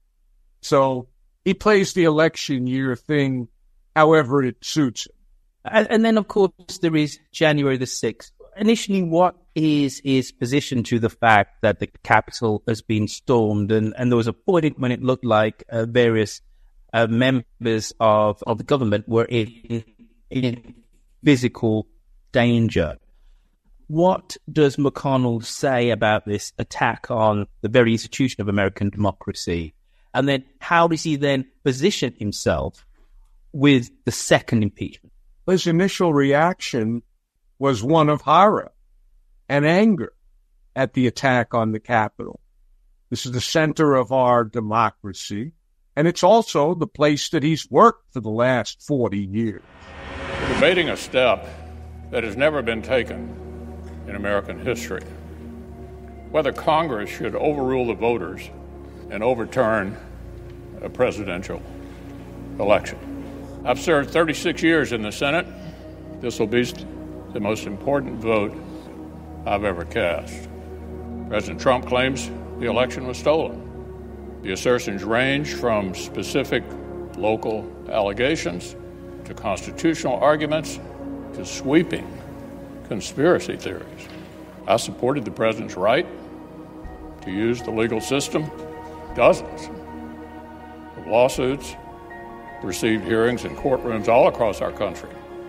So he plays the election year thing however it suits him. And, and then, of course, there is January the sixth. Initially, what is his position to the fact that the Capitol has been stormed? And, and there was a point when it looked like uh, various uh, members of, of the government were in, in physical danger. What does McConnell say about this attack on the very institution of American democracy? And then how does he then position himself with the second impeachment? His initial reaction was one of horror and anger at the attack on the Capitol. This is the center of our democracy. And it's also the place that he's worked for the last forty years. We're debating a step that has never been taken in American history. Whether Congress should overrule the voters and overturn a presidential election. I've served thirty-six years in the Senate. This will be the most important vote I've ever cast. President Trump claims the election was stolen. The assertions range from specific local allegations to constitutional arguments to sweeping conspiracy theories. I supported the president's right to use the legal system. Dozens of lawsuits received hearings in courtrooms all across our country.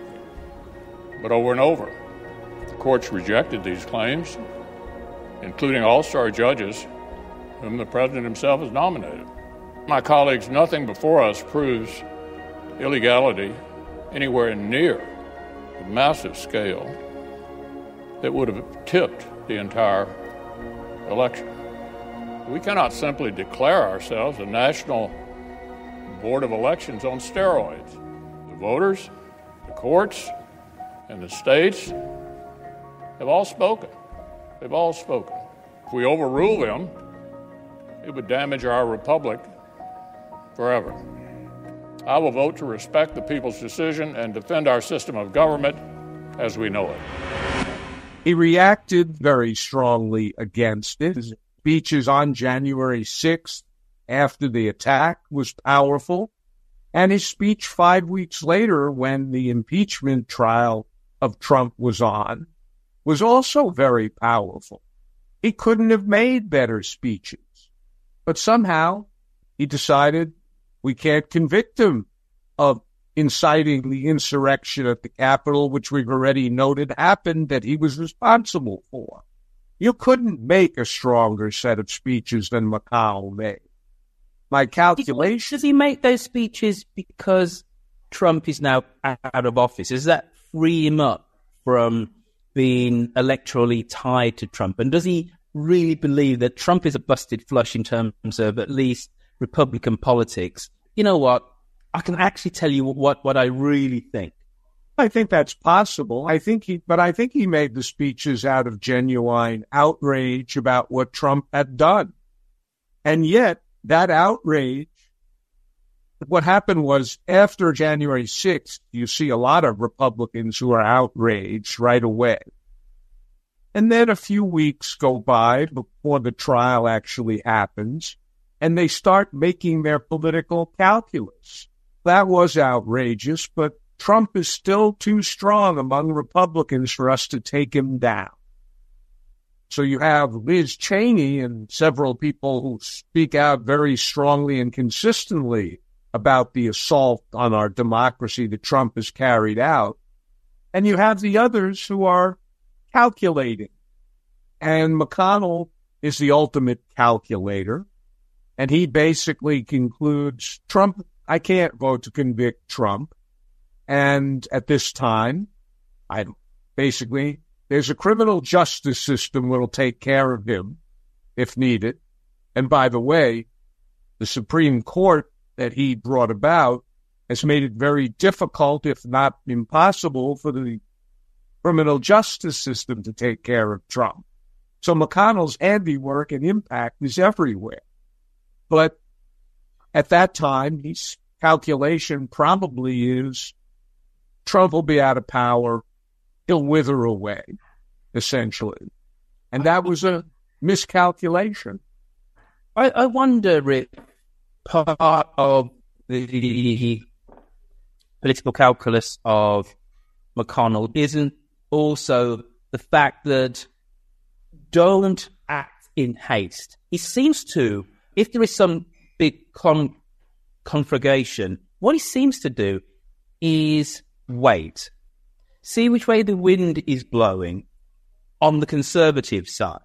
But over and over, the courts rejected these claims, including all-star judges whom the president himself has nominated. My colleagues, nothing before us proves illegality anywhere near the massive scale that would have tipped the entire election. We cannot simply declare ourselves a national board of elections on steroids. The voters, the courts, and the states have all spoken. They've all spoken. If we overrule them, it would damage our republic forever. I will vote to respect the people's decision and defend our system of government as we know it. He reacted very strongly against it. His speeches on January sixth, after the attack, was powerful. And his speech five weeks later, when the impeachment trial of Trump was on, was also very powerful. He couldn't have made better speeches. But somehow he decided we can't convict him of inciting the insurrection at the Capitol, which we've already noted happened, that he was responsible for. You couldn't make a stronger set of speeches than McConnell made. My calculation... Does he make those speeches because Trump is now out of office? Does that free him up from being electorally tied to Trump? And does he really believe that Trump is a busted flush in terms of at least Republican politics? You know what? I can actually tell you what, what I really think. I think that's possible. I think he, but I think he made the speeches out of genuine outrage about what Trump had done. And yet, that outrage, what happened was after January sixth, you see a lot of Republicans who are outraged right away. And then a few weeks go by before the trial actually happens, and they start making their political calculus. That was outrageous, but Trump is still too strong among Republicans for us to take him down. So you have Liz Cheney and several people who speak out very strongly and consistently about the assault on our democracy that Trump has carried out. And you have the others who are calculating. And McConnell is the ultimate calculator. And he basically concludes, Trump, I can't vote to convict Trump. And at this time, I basically, there's a criminal justice system that will take care of him if needed. And by the way, the Supreme Court that he brought about has made it very difficult, if not impossible, for the criminal justice system to take care of Trump. So McConnell's handiwork and impact is everywhere. But at that time, his calculation probably is Trump will be out of power. He'll wither away, essentially. And that was a miscalculation. I, I wonder if part of the political calculus of McConnell isn't also the fact that don't act in haste. He seems to, if there is some big con- conflagration, what he seems to do is wait, see which way the wind is blowing on the conservative side,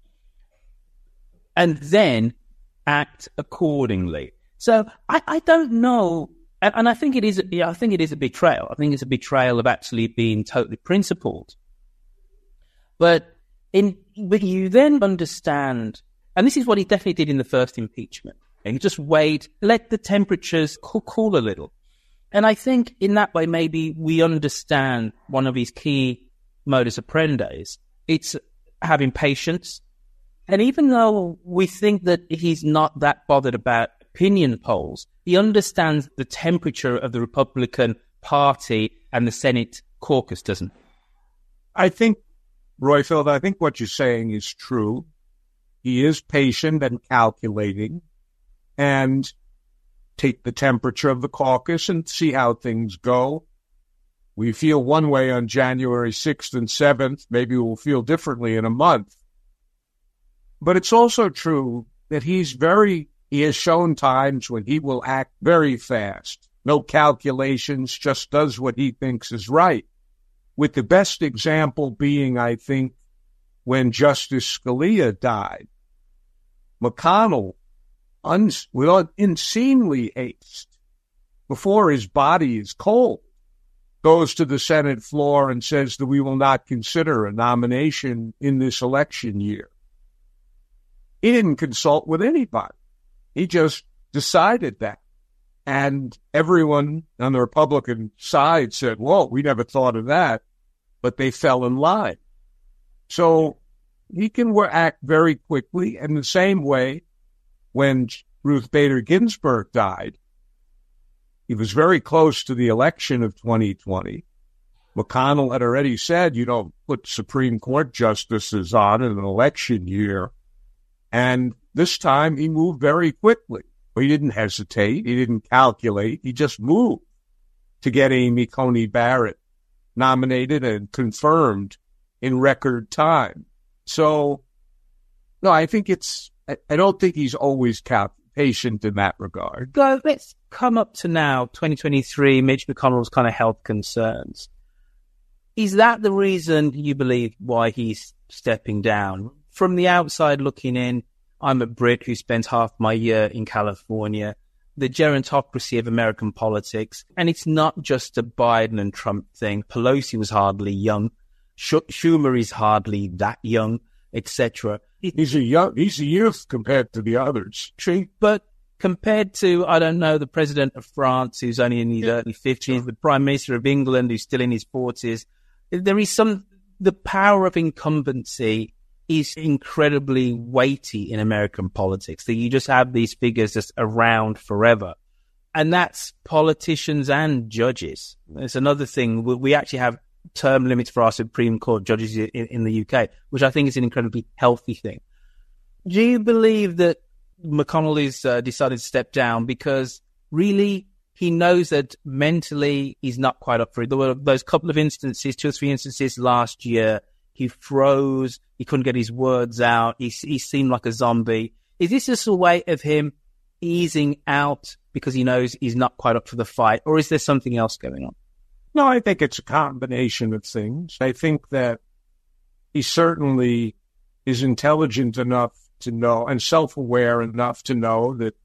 and then act accordingly. So I, I don't know, and, and I think it is. I think it is a betrayal. I think it's a betrayal of actually being totally principled. But in, but you then understand, and this is what he definitely did in the first impeachment. And just wait, let the temperatures cool, cool a little. And I think in that way, maybe we understand one of his key modus operandi. It's having patience. And even though we think that he's not that bothered about opinion polls, he understands the temperature of the Republican Party and the Senate caucus, doesn't he? I think, Roifield, I think what you're saying is true. He is patient and calculating and take the temperature of the caucus and see how things go. We feel one way on January sixth and seventh. Maybe we'll feel differently in a month. But it's also true that he's very, he has shown times when he will act very fast. No calculations, just does what he thinks is right. With the best example being, I think, when Justice Scalia died. McConnell, un- with insanely haste, before his body is cold, goes to the Senate floor and says that we will not consider a nomination in this election year. He didn't consult with anybody. He just decided that. And everyone on the Republican side said, whoa, we never thought of that. But they fell in line. So he can act very quickly. And the same way, when Ruth Bader Ginsburg died, he was very close to the election of twenty twenty. McConnell had already said you don't put Supreme Court justices on in an election year. And this time he moved very quickly. He didn't hesitate. He didn't calculate. He just moved to get Amy Coney Barrett nominated and confirmed in record time. So, no, I think it's, I, I don't think he's always cal- patient in that regard. Go, let's come up to now, twenty twenty-three, Mitch McConnell's kind of health concerns. Is that the reason you believe why he's stepping down? From the outside looking in, I'm a Brit who spent half my year in California, the gerontocracy of American politics. And it's not just a Biden and Trump thing. Pelosi was hardly young. Sch- Schumer is hardly that young, et cetera. He's a young, he's a youth compared to the others. True, but compared to, I don't know, the president of France, who's only in his yeah. early fifties, the prime minister of England, who's still in his forties, there is some, the power of incumbency is incredibly weighty in American politics, that you just have these figures just around forever. And that's politicians and judges. It's another thing. We actually have term limits for our Supreme Court judges in, in the U K, which I think is an incredibly healthy thing. Do you believe that McConnell is uh, decided to step down because really he knows that mentally he's not quite up for it? There were those couple of instances, two or three instances last year. He froze. He couldn't get his words out. He, he seemed like a zombie. Is this just a way of him easing out because he knows he's not quite up for the fight? Or is there something else going on? No, I think it's a combination of things. I think that he certainly is intelligent enough to know and self-aware enough to know that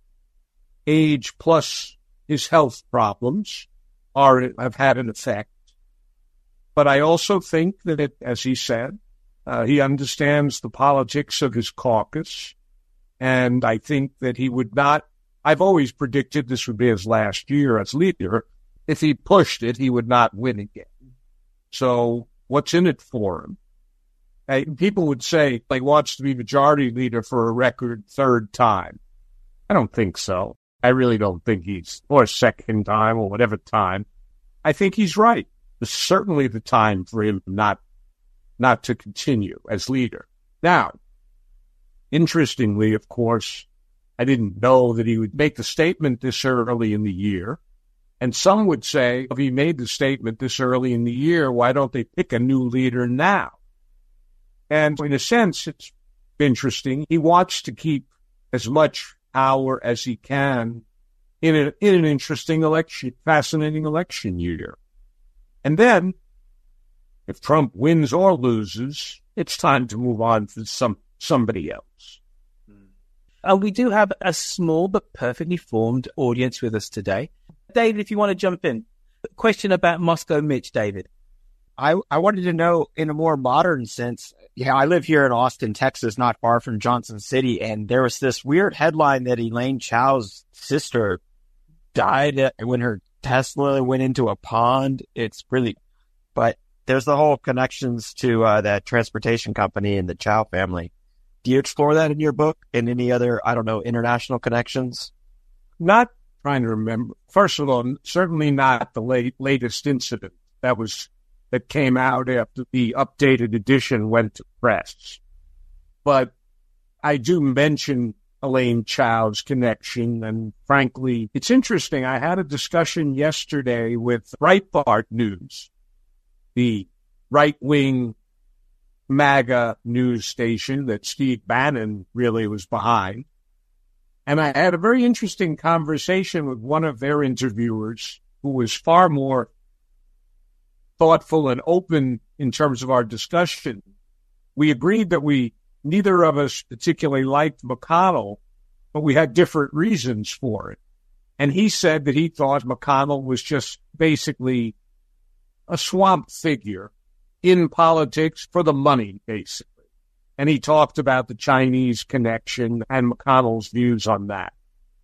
age plus his health problems are have had an effect. But I also think that, it, as he said, uh, he understands the politics of his caucus. And I think that he would not, I've always predicted this would be his last year as leader. If he pushed it, he would not win again. So what's in it for him? I, people would say he wants to be majority leader for a record third time. I don't think so. I really don't think he's, or a second time or whatever time. I think he's right. It's certainly the time for him not, not to continue as leader. Now, interestingly, of course, I didn't know that he would make the statement this early in the year. And some would say, if he made the statement this early in the year, why don't they pick a new leader now? And in a sense, it's interesting. He wants to keep as much power as he can in, a, in an interesting election, fascinating election year. And then, if Trump wins or loses, it's time to move on to some somebody else. Uh, we do have a small but perfectly formed audience with us today. David, if you want to jump in. Question about Moscow Mitch, David. I, I wanted to know, in a more modern sense, Yeah, I live here in Austin, Texas, not far from Johnson City, and there was this weird headline that Elaine Chao's sister died when her Tesla went into a pond. It's really, but there's the whole connections to uh, that transportation company and the Chao family. Do you explore that in your book and any other, I don't know, international connections? Not trying to remember. First of all, certainly not the late, latest incident that was that came out after the updated edition went to press. But I do mention Elaine Chao's connection, and frankly, it's interesting. I had a discussion yesterday with Breitbart News, the right-wing MAGA news station that Steve Bannon really was behind. And I had a very interesting conversation with one of their interviewers who was far more thoughtful and open in terms of our discussion. We agreed that we, neither of us particularly liked McConnell, but we had different reasons for it. And he said that he thought McConnell was just basically a swamp figure in politics for the money, basically. And he talked about the Chinese connection and McConnell's views on that.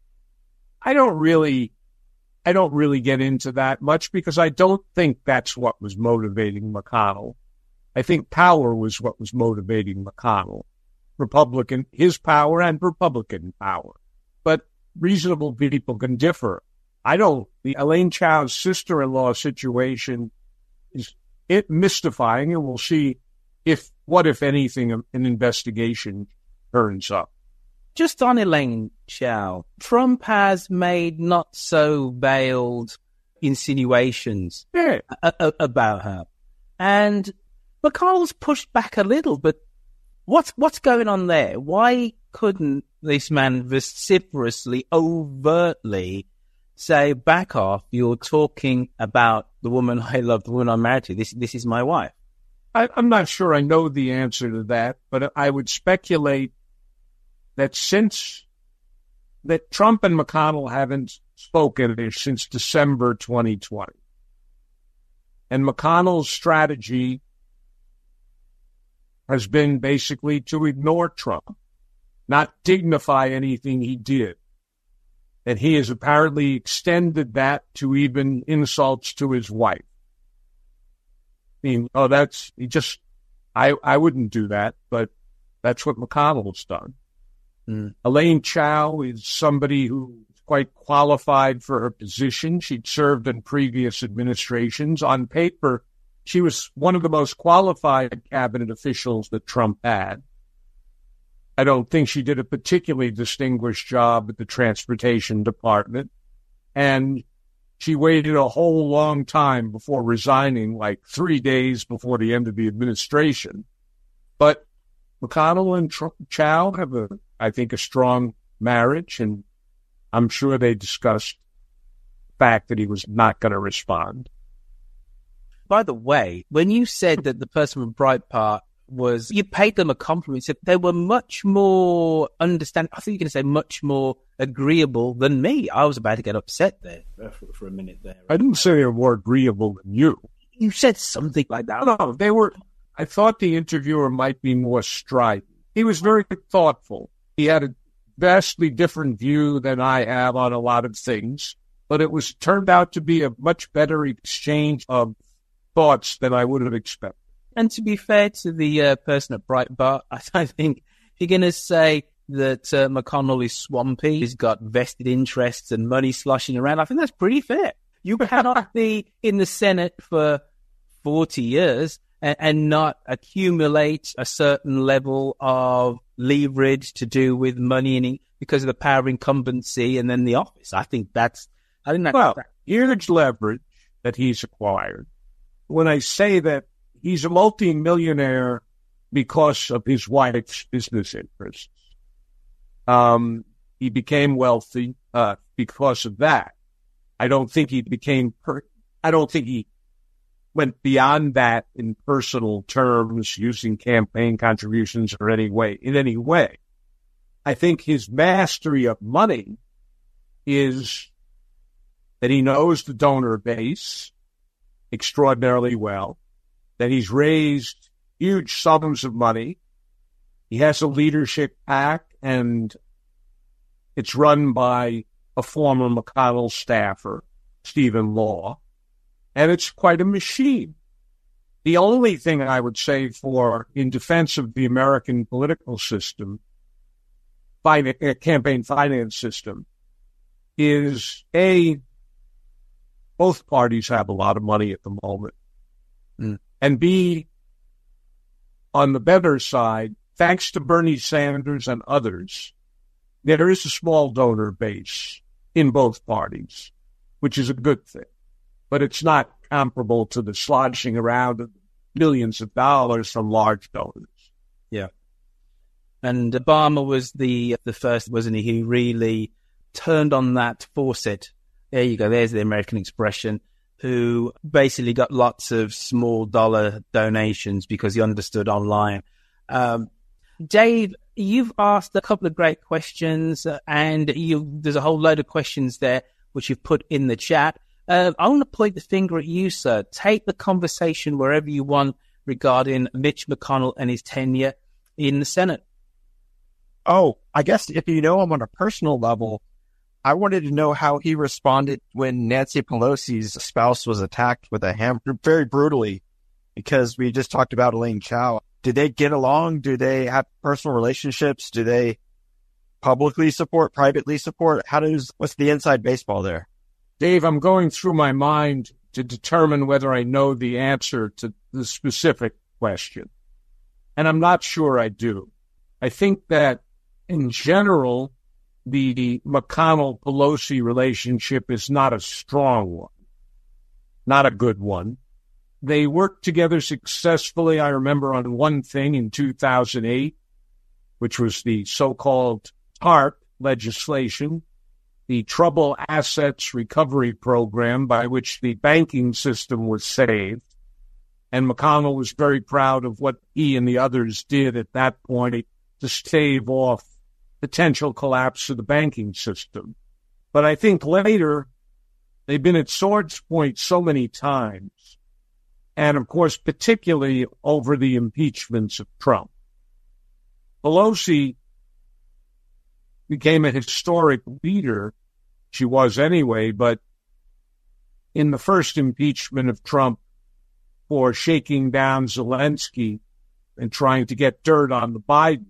I don't really, I don't really get into that much because I don't think that's what was motivating McConnell. I think power was what was motivating McConnell. Republican, his power and Republican power. But reasonable people can differ. I don't, the Elaine Chao's sister-in-law situation is it mystifying, and we'll see if, what, if anything, an investigation turns up. Just on Elaine Chao, Trump has made not so veiled insinuations yeah. a- a- about her. And McConnell's pushed back a little, but what's, what's going on there? Why couldn't this man vociferously, overtly say, back off, you're talking about the woman I love, the woman I'm married to. This, this is my wife. I, I'm not sure I know the answer to that, but I would speculate that since that Trump and McConnell haven't spoken since December twenty twenty, and McConnell's strategy has been basically to ignore Trump, not dignify anything he did. And he has apparently extended that to even insults to his wife. I mean, oh, that's, he just, I, I wouldn't do that, but that's what McConnell's done. Mm. Elaine Chao is somebody who's quite qualified for her position. She'd served in previous administrations. On paper, she was one of the most qualified cabinet officials that Trump had. I don't think she did a particularly distinguished job at the Transportation Department. And she waited a whole long time before resigning, like three days before the end of the administration. But McConnell and Trump, Chao have, a, I think, a strong marriage, and I'm sure they discussed the fact that he was not going to respond. By the way, when you said that the person from Breitbart was, you paid them a compliment, said they were much more understanding. I think you're going to say much more agreeable than me. I was about to get upset there for, for a minute there. I didn't say they were more agreeable than you. You said something like that. No, they were, I thought the interviewer might be more strident. He was very thoughtful. He had a vastly different view than I have on a lot of things, but it was turned out to be a much better exchange of thoughts than I would have expected. And to be fair to the uh, person at Breitbart, I, I think if you're going to say that uh, McConnell is swampy, he's got vested interests and money sloshing around, I think that's pretty fair. You cannot be in the Senate for forty years and, and not accumulate a certain level of leverage to do with money and because of the power of incumbency and then the office. I think that's, I think that's... Well, huge leverage that he's acquired. When I say that he's a multi-millionaire because of his wife's business interests. Um, he became wealthy uh, because of that. I don't think he became, per- I don't think he went beyond that in personal terms, using campaign contributions or any way, in any way. I think his mastery of money is that he knows the donor base extraordinarily well, that he's raised huge sums of money. He has a leadership pack, and it's run by a former McConnell staffer, Stephen Law, and it's quite a machine. The only thing I would say for, in defense of the American political system, fin- uh, campaign finance system, is A, both parties have a lot of money at the moment, mm. and B, on the better side, thanks to Bernie Sanders and others, there is a small donor base in both parties, which is a good thing. But it's not comparable to the sloshing around of millions of dollars from large donors. Yeah. And Obama was the the first, wasn't he, who really turned on that faucet. There you go. There's the American expression, who basically got lots of small dollar donations because he understood online. Um, Dave, you've asked a couple of great questions, uh, and you, there's a whole load of questions there which you've put in the chat. Uh, I want to point the finger at you, sir. Take the conversation wherever you want regarding Mitch McConnell and his tenure in the Senate. Oh, I guess if you know him on a personal level, I wanted to know how he responded when Nancy Pelosi's spouse was attacked with a hammer very brutally, because we just talked about Elaine Chao. Do they get along? Do they have personal relationships? Do they publicly support, privately support? How does, what's the inside baseball there? Dave, I'm going through my mind to determine whether I know the answer to the specific question. And I'm not sure I do. I think that in general, the McConnell-Pelosi relationship is not a strong one, not a good one. They worked together successfully, I remember, on one thing in two thousand eight, which was the so-called TARP legislation, the Trouble Assets Recovery Program, by which the banking system was saved. And McConnell was very proud of what he and the others did at that point to stave off potential collapse of the banking system. But I think later, they've been at swords' points so many times, and of course, particularly over the impeachments of Trump. Pelosi became a historic leader. She was anyway, but in the first impeachment of Trump for shaking down Zelensky and trying to get dirt on the Bidens,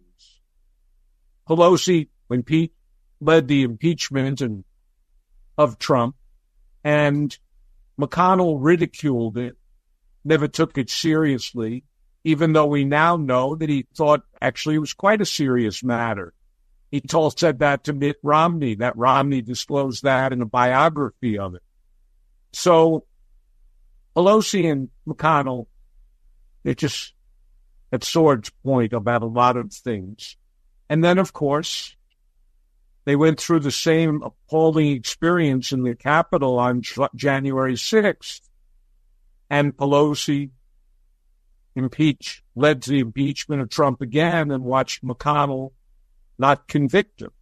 Pelosi, when Pete led the impeachment and, of Trump, and McConnell ridiculed it, never took it seriously, even though we now know that he thought actually it was quite a serious matter. He told, said that to Mitt Romney, that Romney disclosed that in a biography of it. So Pelosi and McConnell, they're just at swords' point about a lot of things. And then, of course, they went through the same appalling experience in the Capitol on January sixth. And Pelosi impeached, led to the impeachment of Trump again, and watched McConnell not convict him.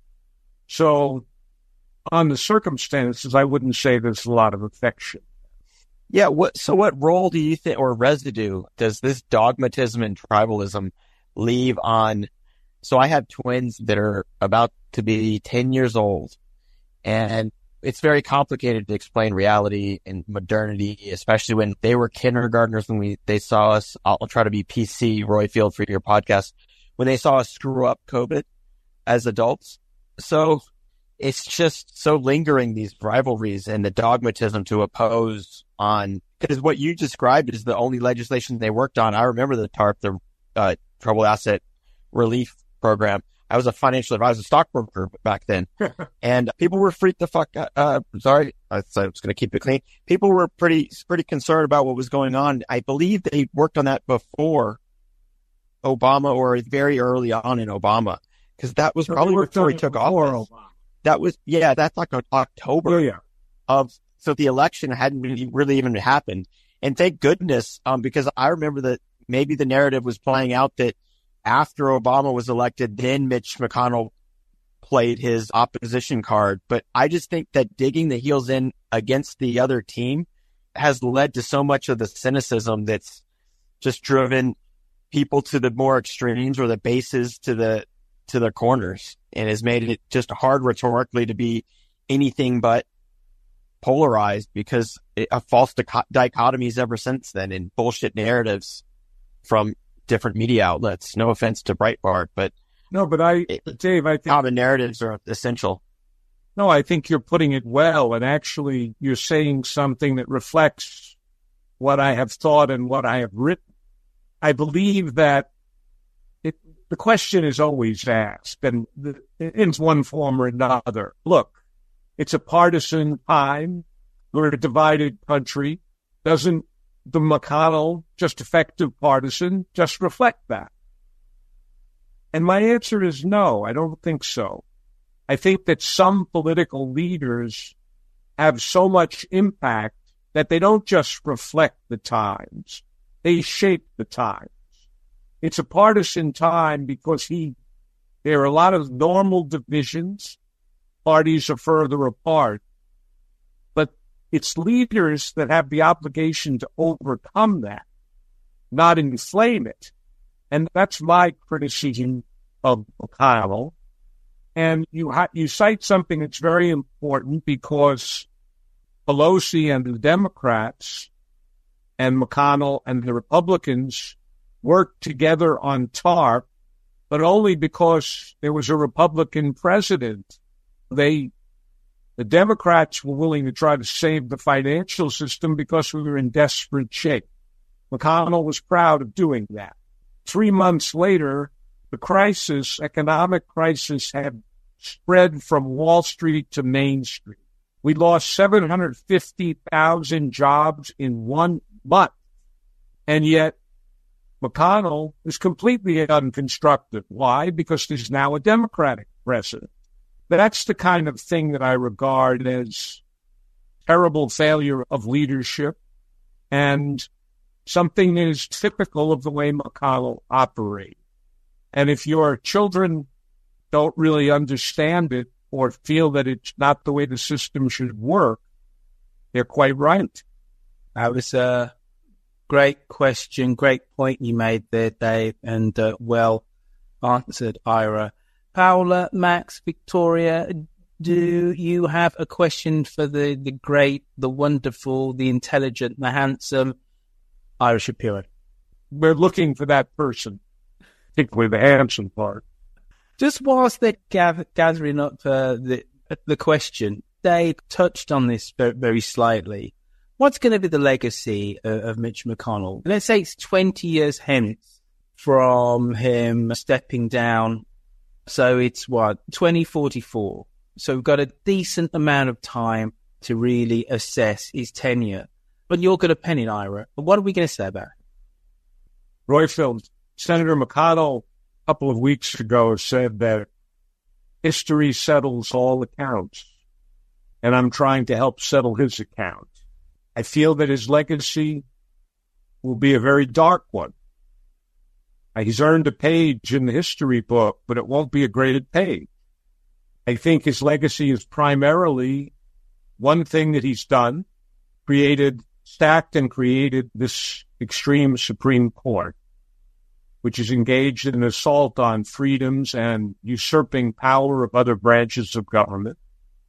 So on the circumstances, I wouldn't say there's a lot of affection. Yeah. What, so what role do you think, or residue, does this dogmatism and tribalism leave on? So I have twins that are about to be ten years old, and it's very complicated to explain reality and modernity, especially when they were kindergartners when we, they saw us. I'll, I'll try to be P C, Royfield, for your podcast, when they saw us screw up COVID as adults. So it's just so lingering, these rivalries and the dogmatism to oppose on, because what you described is the only legislation they worked on. I remember the TARP, the uh, Trouble Asset Relief Program. I was a financial advisor, I was a stockbroker back then. And people were freaked the fuck out. Uh, sorry, I was going to keep it clean. People were pretty, pretty concerned about what was going on. I believe they worked on that before Obama, or very early on in Obama, because that was probably before he took office. Obama. That was, yeah, that's like October yeah, yeah. of, so the election hadn't really, really even happened. And thank goodness, um, because I remember that maybe the narrative was playing out that after Obama was elected, then Mitch McConnell played his opposition card. But I just think that digging the heels in against the other team has led to so much of the cynicism that's just driven people to the more extremes or the bases to the to the corners, and has made it just hard rhetorically to be anything but polarized because it, a false dic- dichotomies ever since then and bullshit narratives from different media outlets. No offense to Breitbart, but no, but I, it, Dave, I think common narratives are essential. No, I think you're putting it well, and actually you're saying something that reflects what I have thought and what I have written. I believe that it, the question is always asked, and the, in one form or another. Look, it's a partisan time. We're a divided country. Doesn't the McConnell, just effective partisan, just reflect that? And my answer is no, I don't think so. I think that some political leaders have so much impact that they don't just reflect the times. They shape the times. It's a partisan time because he, there are a lot of normal divisions. Parties are further apart. But it's leaders that have the obligation to overcome that, not inflame it. And that's my criticism of McConnell. And you ha- you cite something that's very important because Pelosi and the Democrats and McConnell and the Republicans worked together on TARP, but only because there was a Republican president. They, the Democrats were willing to try to save the financial system because we were in desperate shape. McConnell was proud of doing that. Three months later, the crisis, economic crisis, had spread from Wall Street to Main Street. We lost seven hundred fifty thousand jobs in one month. And yet, McConnell is completely unconstructive. Why? Because there's now a Democratic president. That's the kind of thing that I regard as terrible failure of leadership and something that is typical of the way McConnell operates. And if your children don't really understand it or feel that it's not the way the system should work, they're quite right. That was a great question, great point you made there, Dave, and uh, well answered, Ira. Paola, Max, Victoria, do you have a question for the, the great, the wonderful, the intelligent, the handsome Ira Shapiro? We're looking for that person, particularly the handsome part. Just whilst they're gather, gathering up uh, the the question, Dave touched on this very, very slightly. What's going to be the legacy of, of Mitch McConnell? Let's say it's twenty years hence from him stepping down. So it's what, twenty forty-four. So we've got a decent amount of time to really assess his tenure. But you're going to pen it, Ira. But what are we going to say about it? Roifield, Senator McConnell, a couple of weeks ago, said that history settles all accounts, and I'm trying to help settle his account. I feel that his legacy will be a very dark one. He's earned a page in the history book, but it won't be a graded page. I think his legacy is primarily one thing that he's done, created, stacked and created this extreme Supreme Court, which is engaged in an assault on freedoms and usurping power of other branches of government.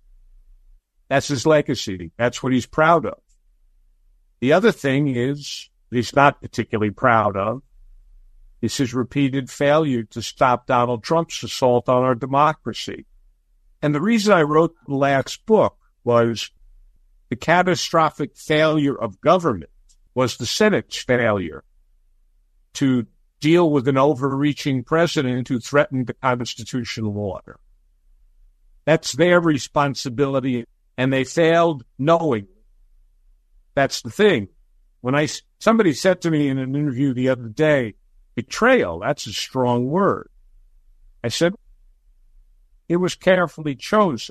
That's his legacy. That's what he's proud of. The other thing is that he's not particularly proud of is his repeated failure to stop Donald Trump's assault on our democracy. And the reason I wrote the last book was the catastrophic failure of government was the Senate's failure to deal with an overreaching president who threatened the constitutional order. That's their responsibility, and they failed knowingly. That's the thing. When I, somebody said to me in an interview the other day, betrayal, that's a strong word. I said, it was carefully chosen.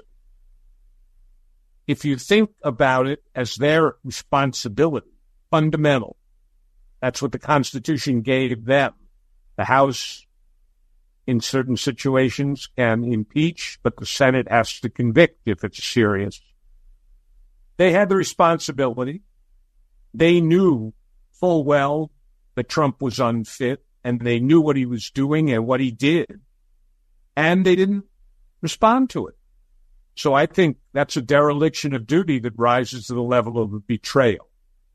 If you think about it as their responsibility, fundamental, that's what the Constitution gave them. The House, in certain situations, can impeach, but the Senate has to convict if it's serious. They had the responsibility. They knew full well that Trump was unfit. and they knew what he was doing and what he did, and they didn't respond to it. So I think that's a dereliction of duty that rises to the level of a betrayal.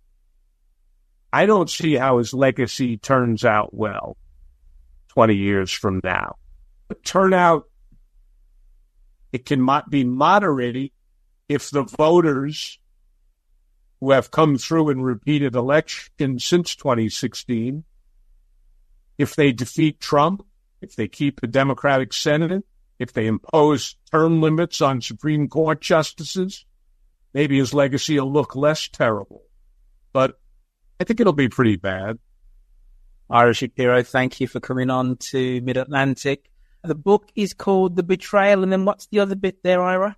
I don't see how his legacy turns out well twenty years from now. But turnout, it can mo- be moderated if the voters who have come through in repeated elections since twenty sixteen, if they defeat Trump, if they keep the Democratic Senate, if they impose term limits on Supreme Court justices, maybe his legacy will look less terrible. But I think it'll be pretty bad. Ira Shapiro, thank you for coming on to Mid-Atlantic. The book is called The Betrayal, and then what's the other bit there, Ira?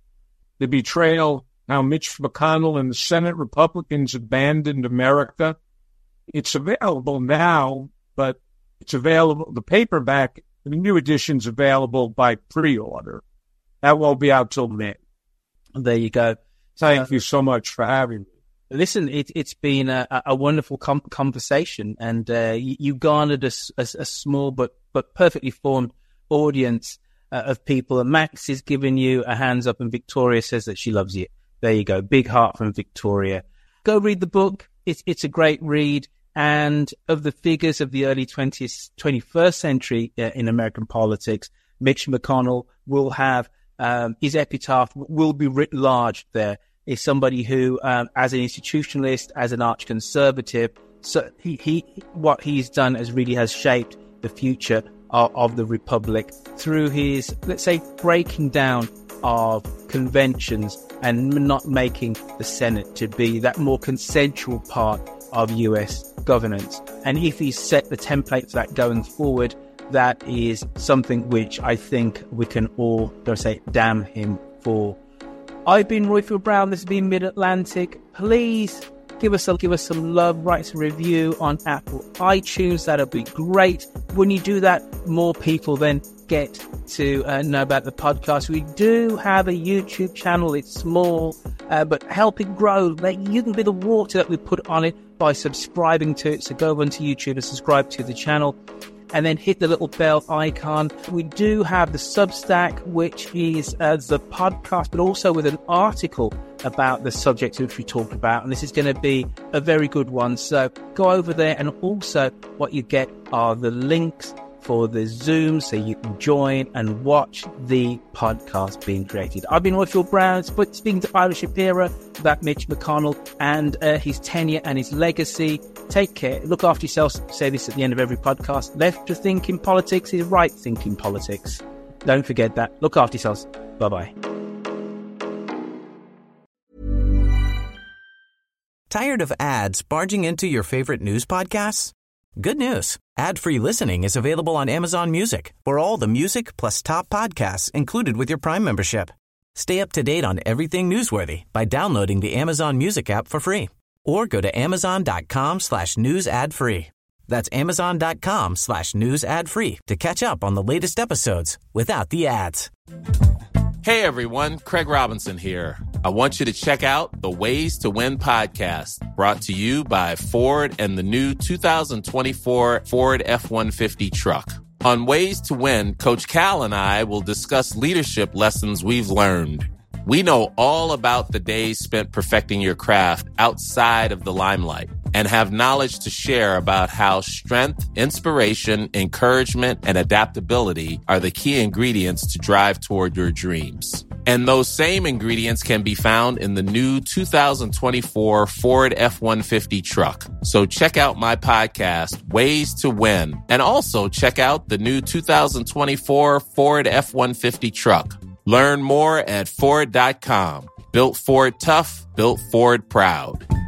The Betrayal, how Mitch McConnell and the Senate Republicans abandoned America. It's available now, but it's available, the paperback, the new edition's available by pre-order. That won't be out till May. There you go. Thank uh, you so much for having me. Listen, it, it's been a, a wonderful com- conversation, and uh, you, you garnered a, a, a small but, but perfectly formed audience uh, of people. And Max is giving you a hands up, and Victoria says that she loves you. There you go. Big heart from Victoria. Go read the book. It's, it's a great read. And of the figures of the early twentieth, twenty-first century uh, in American politics, Mitch McConnell will have um, his epitaph will be writ large there. Is somebody who, um, as an institutionalist, as an arch conservative, so he, he, what he's done has really has shaped the future of, of the republic through his, let's say, breaking down of conventions and not making the Senate to be that more consensual part of U S governance. And if he's set the template for that going forward, that is something which I think we can all, don't say, damn him for. I've been Royfield Brown. This has been Mid-Atlantic. Please give us a, give us some love. Write us a review on Apple iTunes. That'll be great. When you do that, more people then get to uh, know about the podcast. We do have a YouTube channel. It's small, uh, but help it grow. Like, you can be the water that we put on it by subscribing to it. So go over to YouTube and subscribe to the channel, and then hit the little bell icon. We do have the Substack, which is uh, the podcast, but also with an article about the subject which we talked about. And this is going to be a very good one. So go over there. And also what you get are the links for the Zoom, so you can join and watch the podcast being created. I've been Royfield Brown, speaking to Ira Shapiro about Mitch McConnell and uh, his tenure and his legacy. Take care. Look after yourselves. Say this at the end of every podcast. Left to think in politics is right thinking politics. Don't forget that. Look after yourselves. Bye-bye. Tired of ads barging into your favorite news podcasts? Good news. Ad-free listening is available on Amazon Music for all the music plus top podcasts included with your Prime membership. Stay up to date on everything newsworthy by downloading the Amazon Music app for free or go to amazon.com slash news ad free. That's amazon.com slash news ad free to catch up on the latest episodes without the ads. Hey everyone, Craig Robinson here. I want you to check out the Ways to Win podcast, brought to you by Ford and the new two thousand twenty-four Ford F one fifty truck. On Ways to Win, Coach Cal and I will discuss leadership lessons we've learned. We know all about the days spent perfecting your craft outside of the limelight and have knowledge to share about how strength, inspiration, encouragement, and adaptability are the key ingredients to drive toward your dreams. And those same ingredients can be found in the new two thousand twenty-four Ford F one fifty truck. So check out my podcast, Ways to Win, and also check out the new two thousand twenty-four Ford F one fifty truck. Learn more at Ford dot com. Built Ford tough, built Ford proud.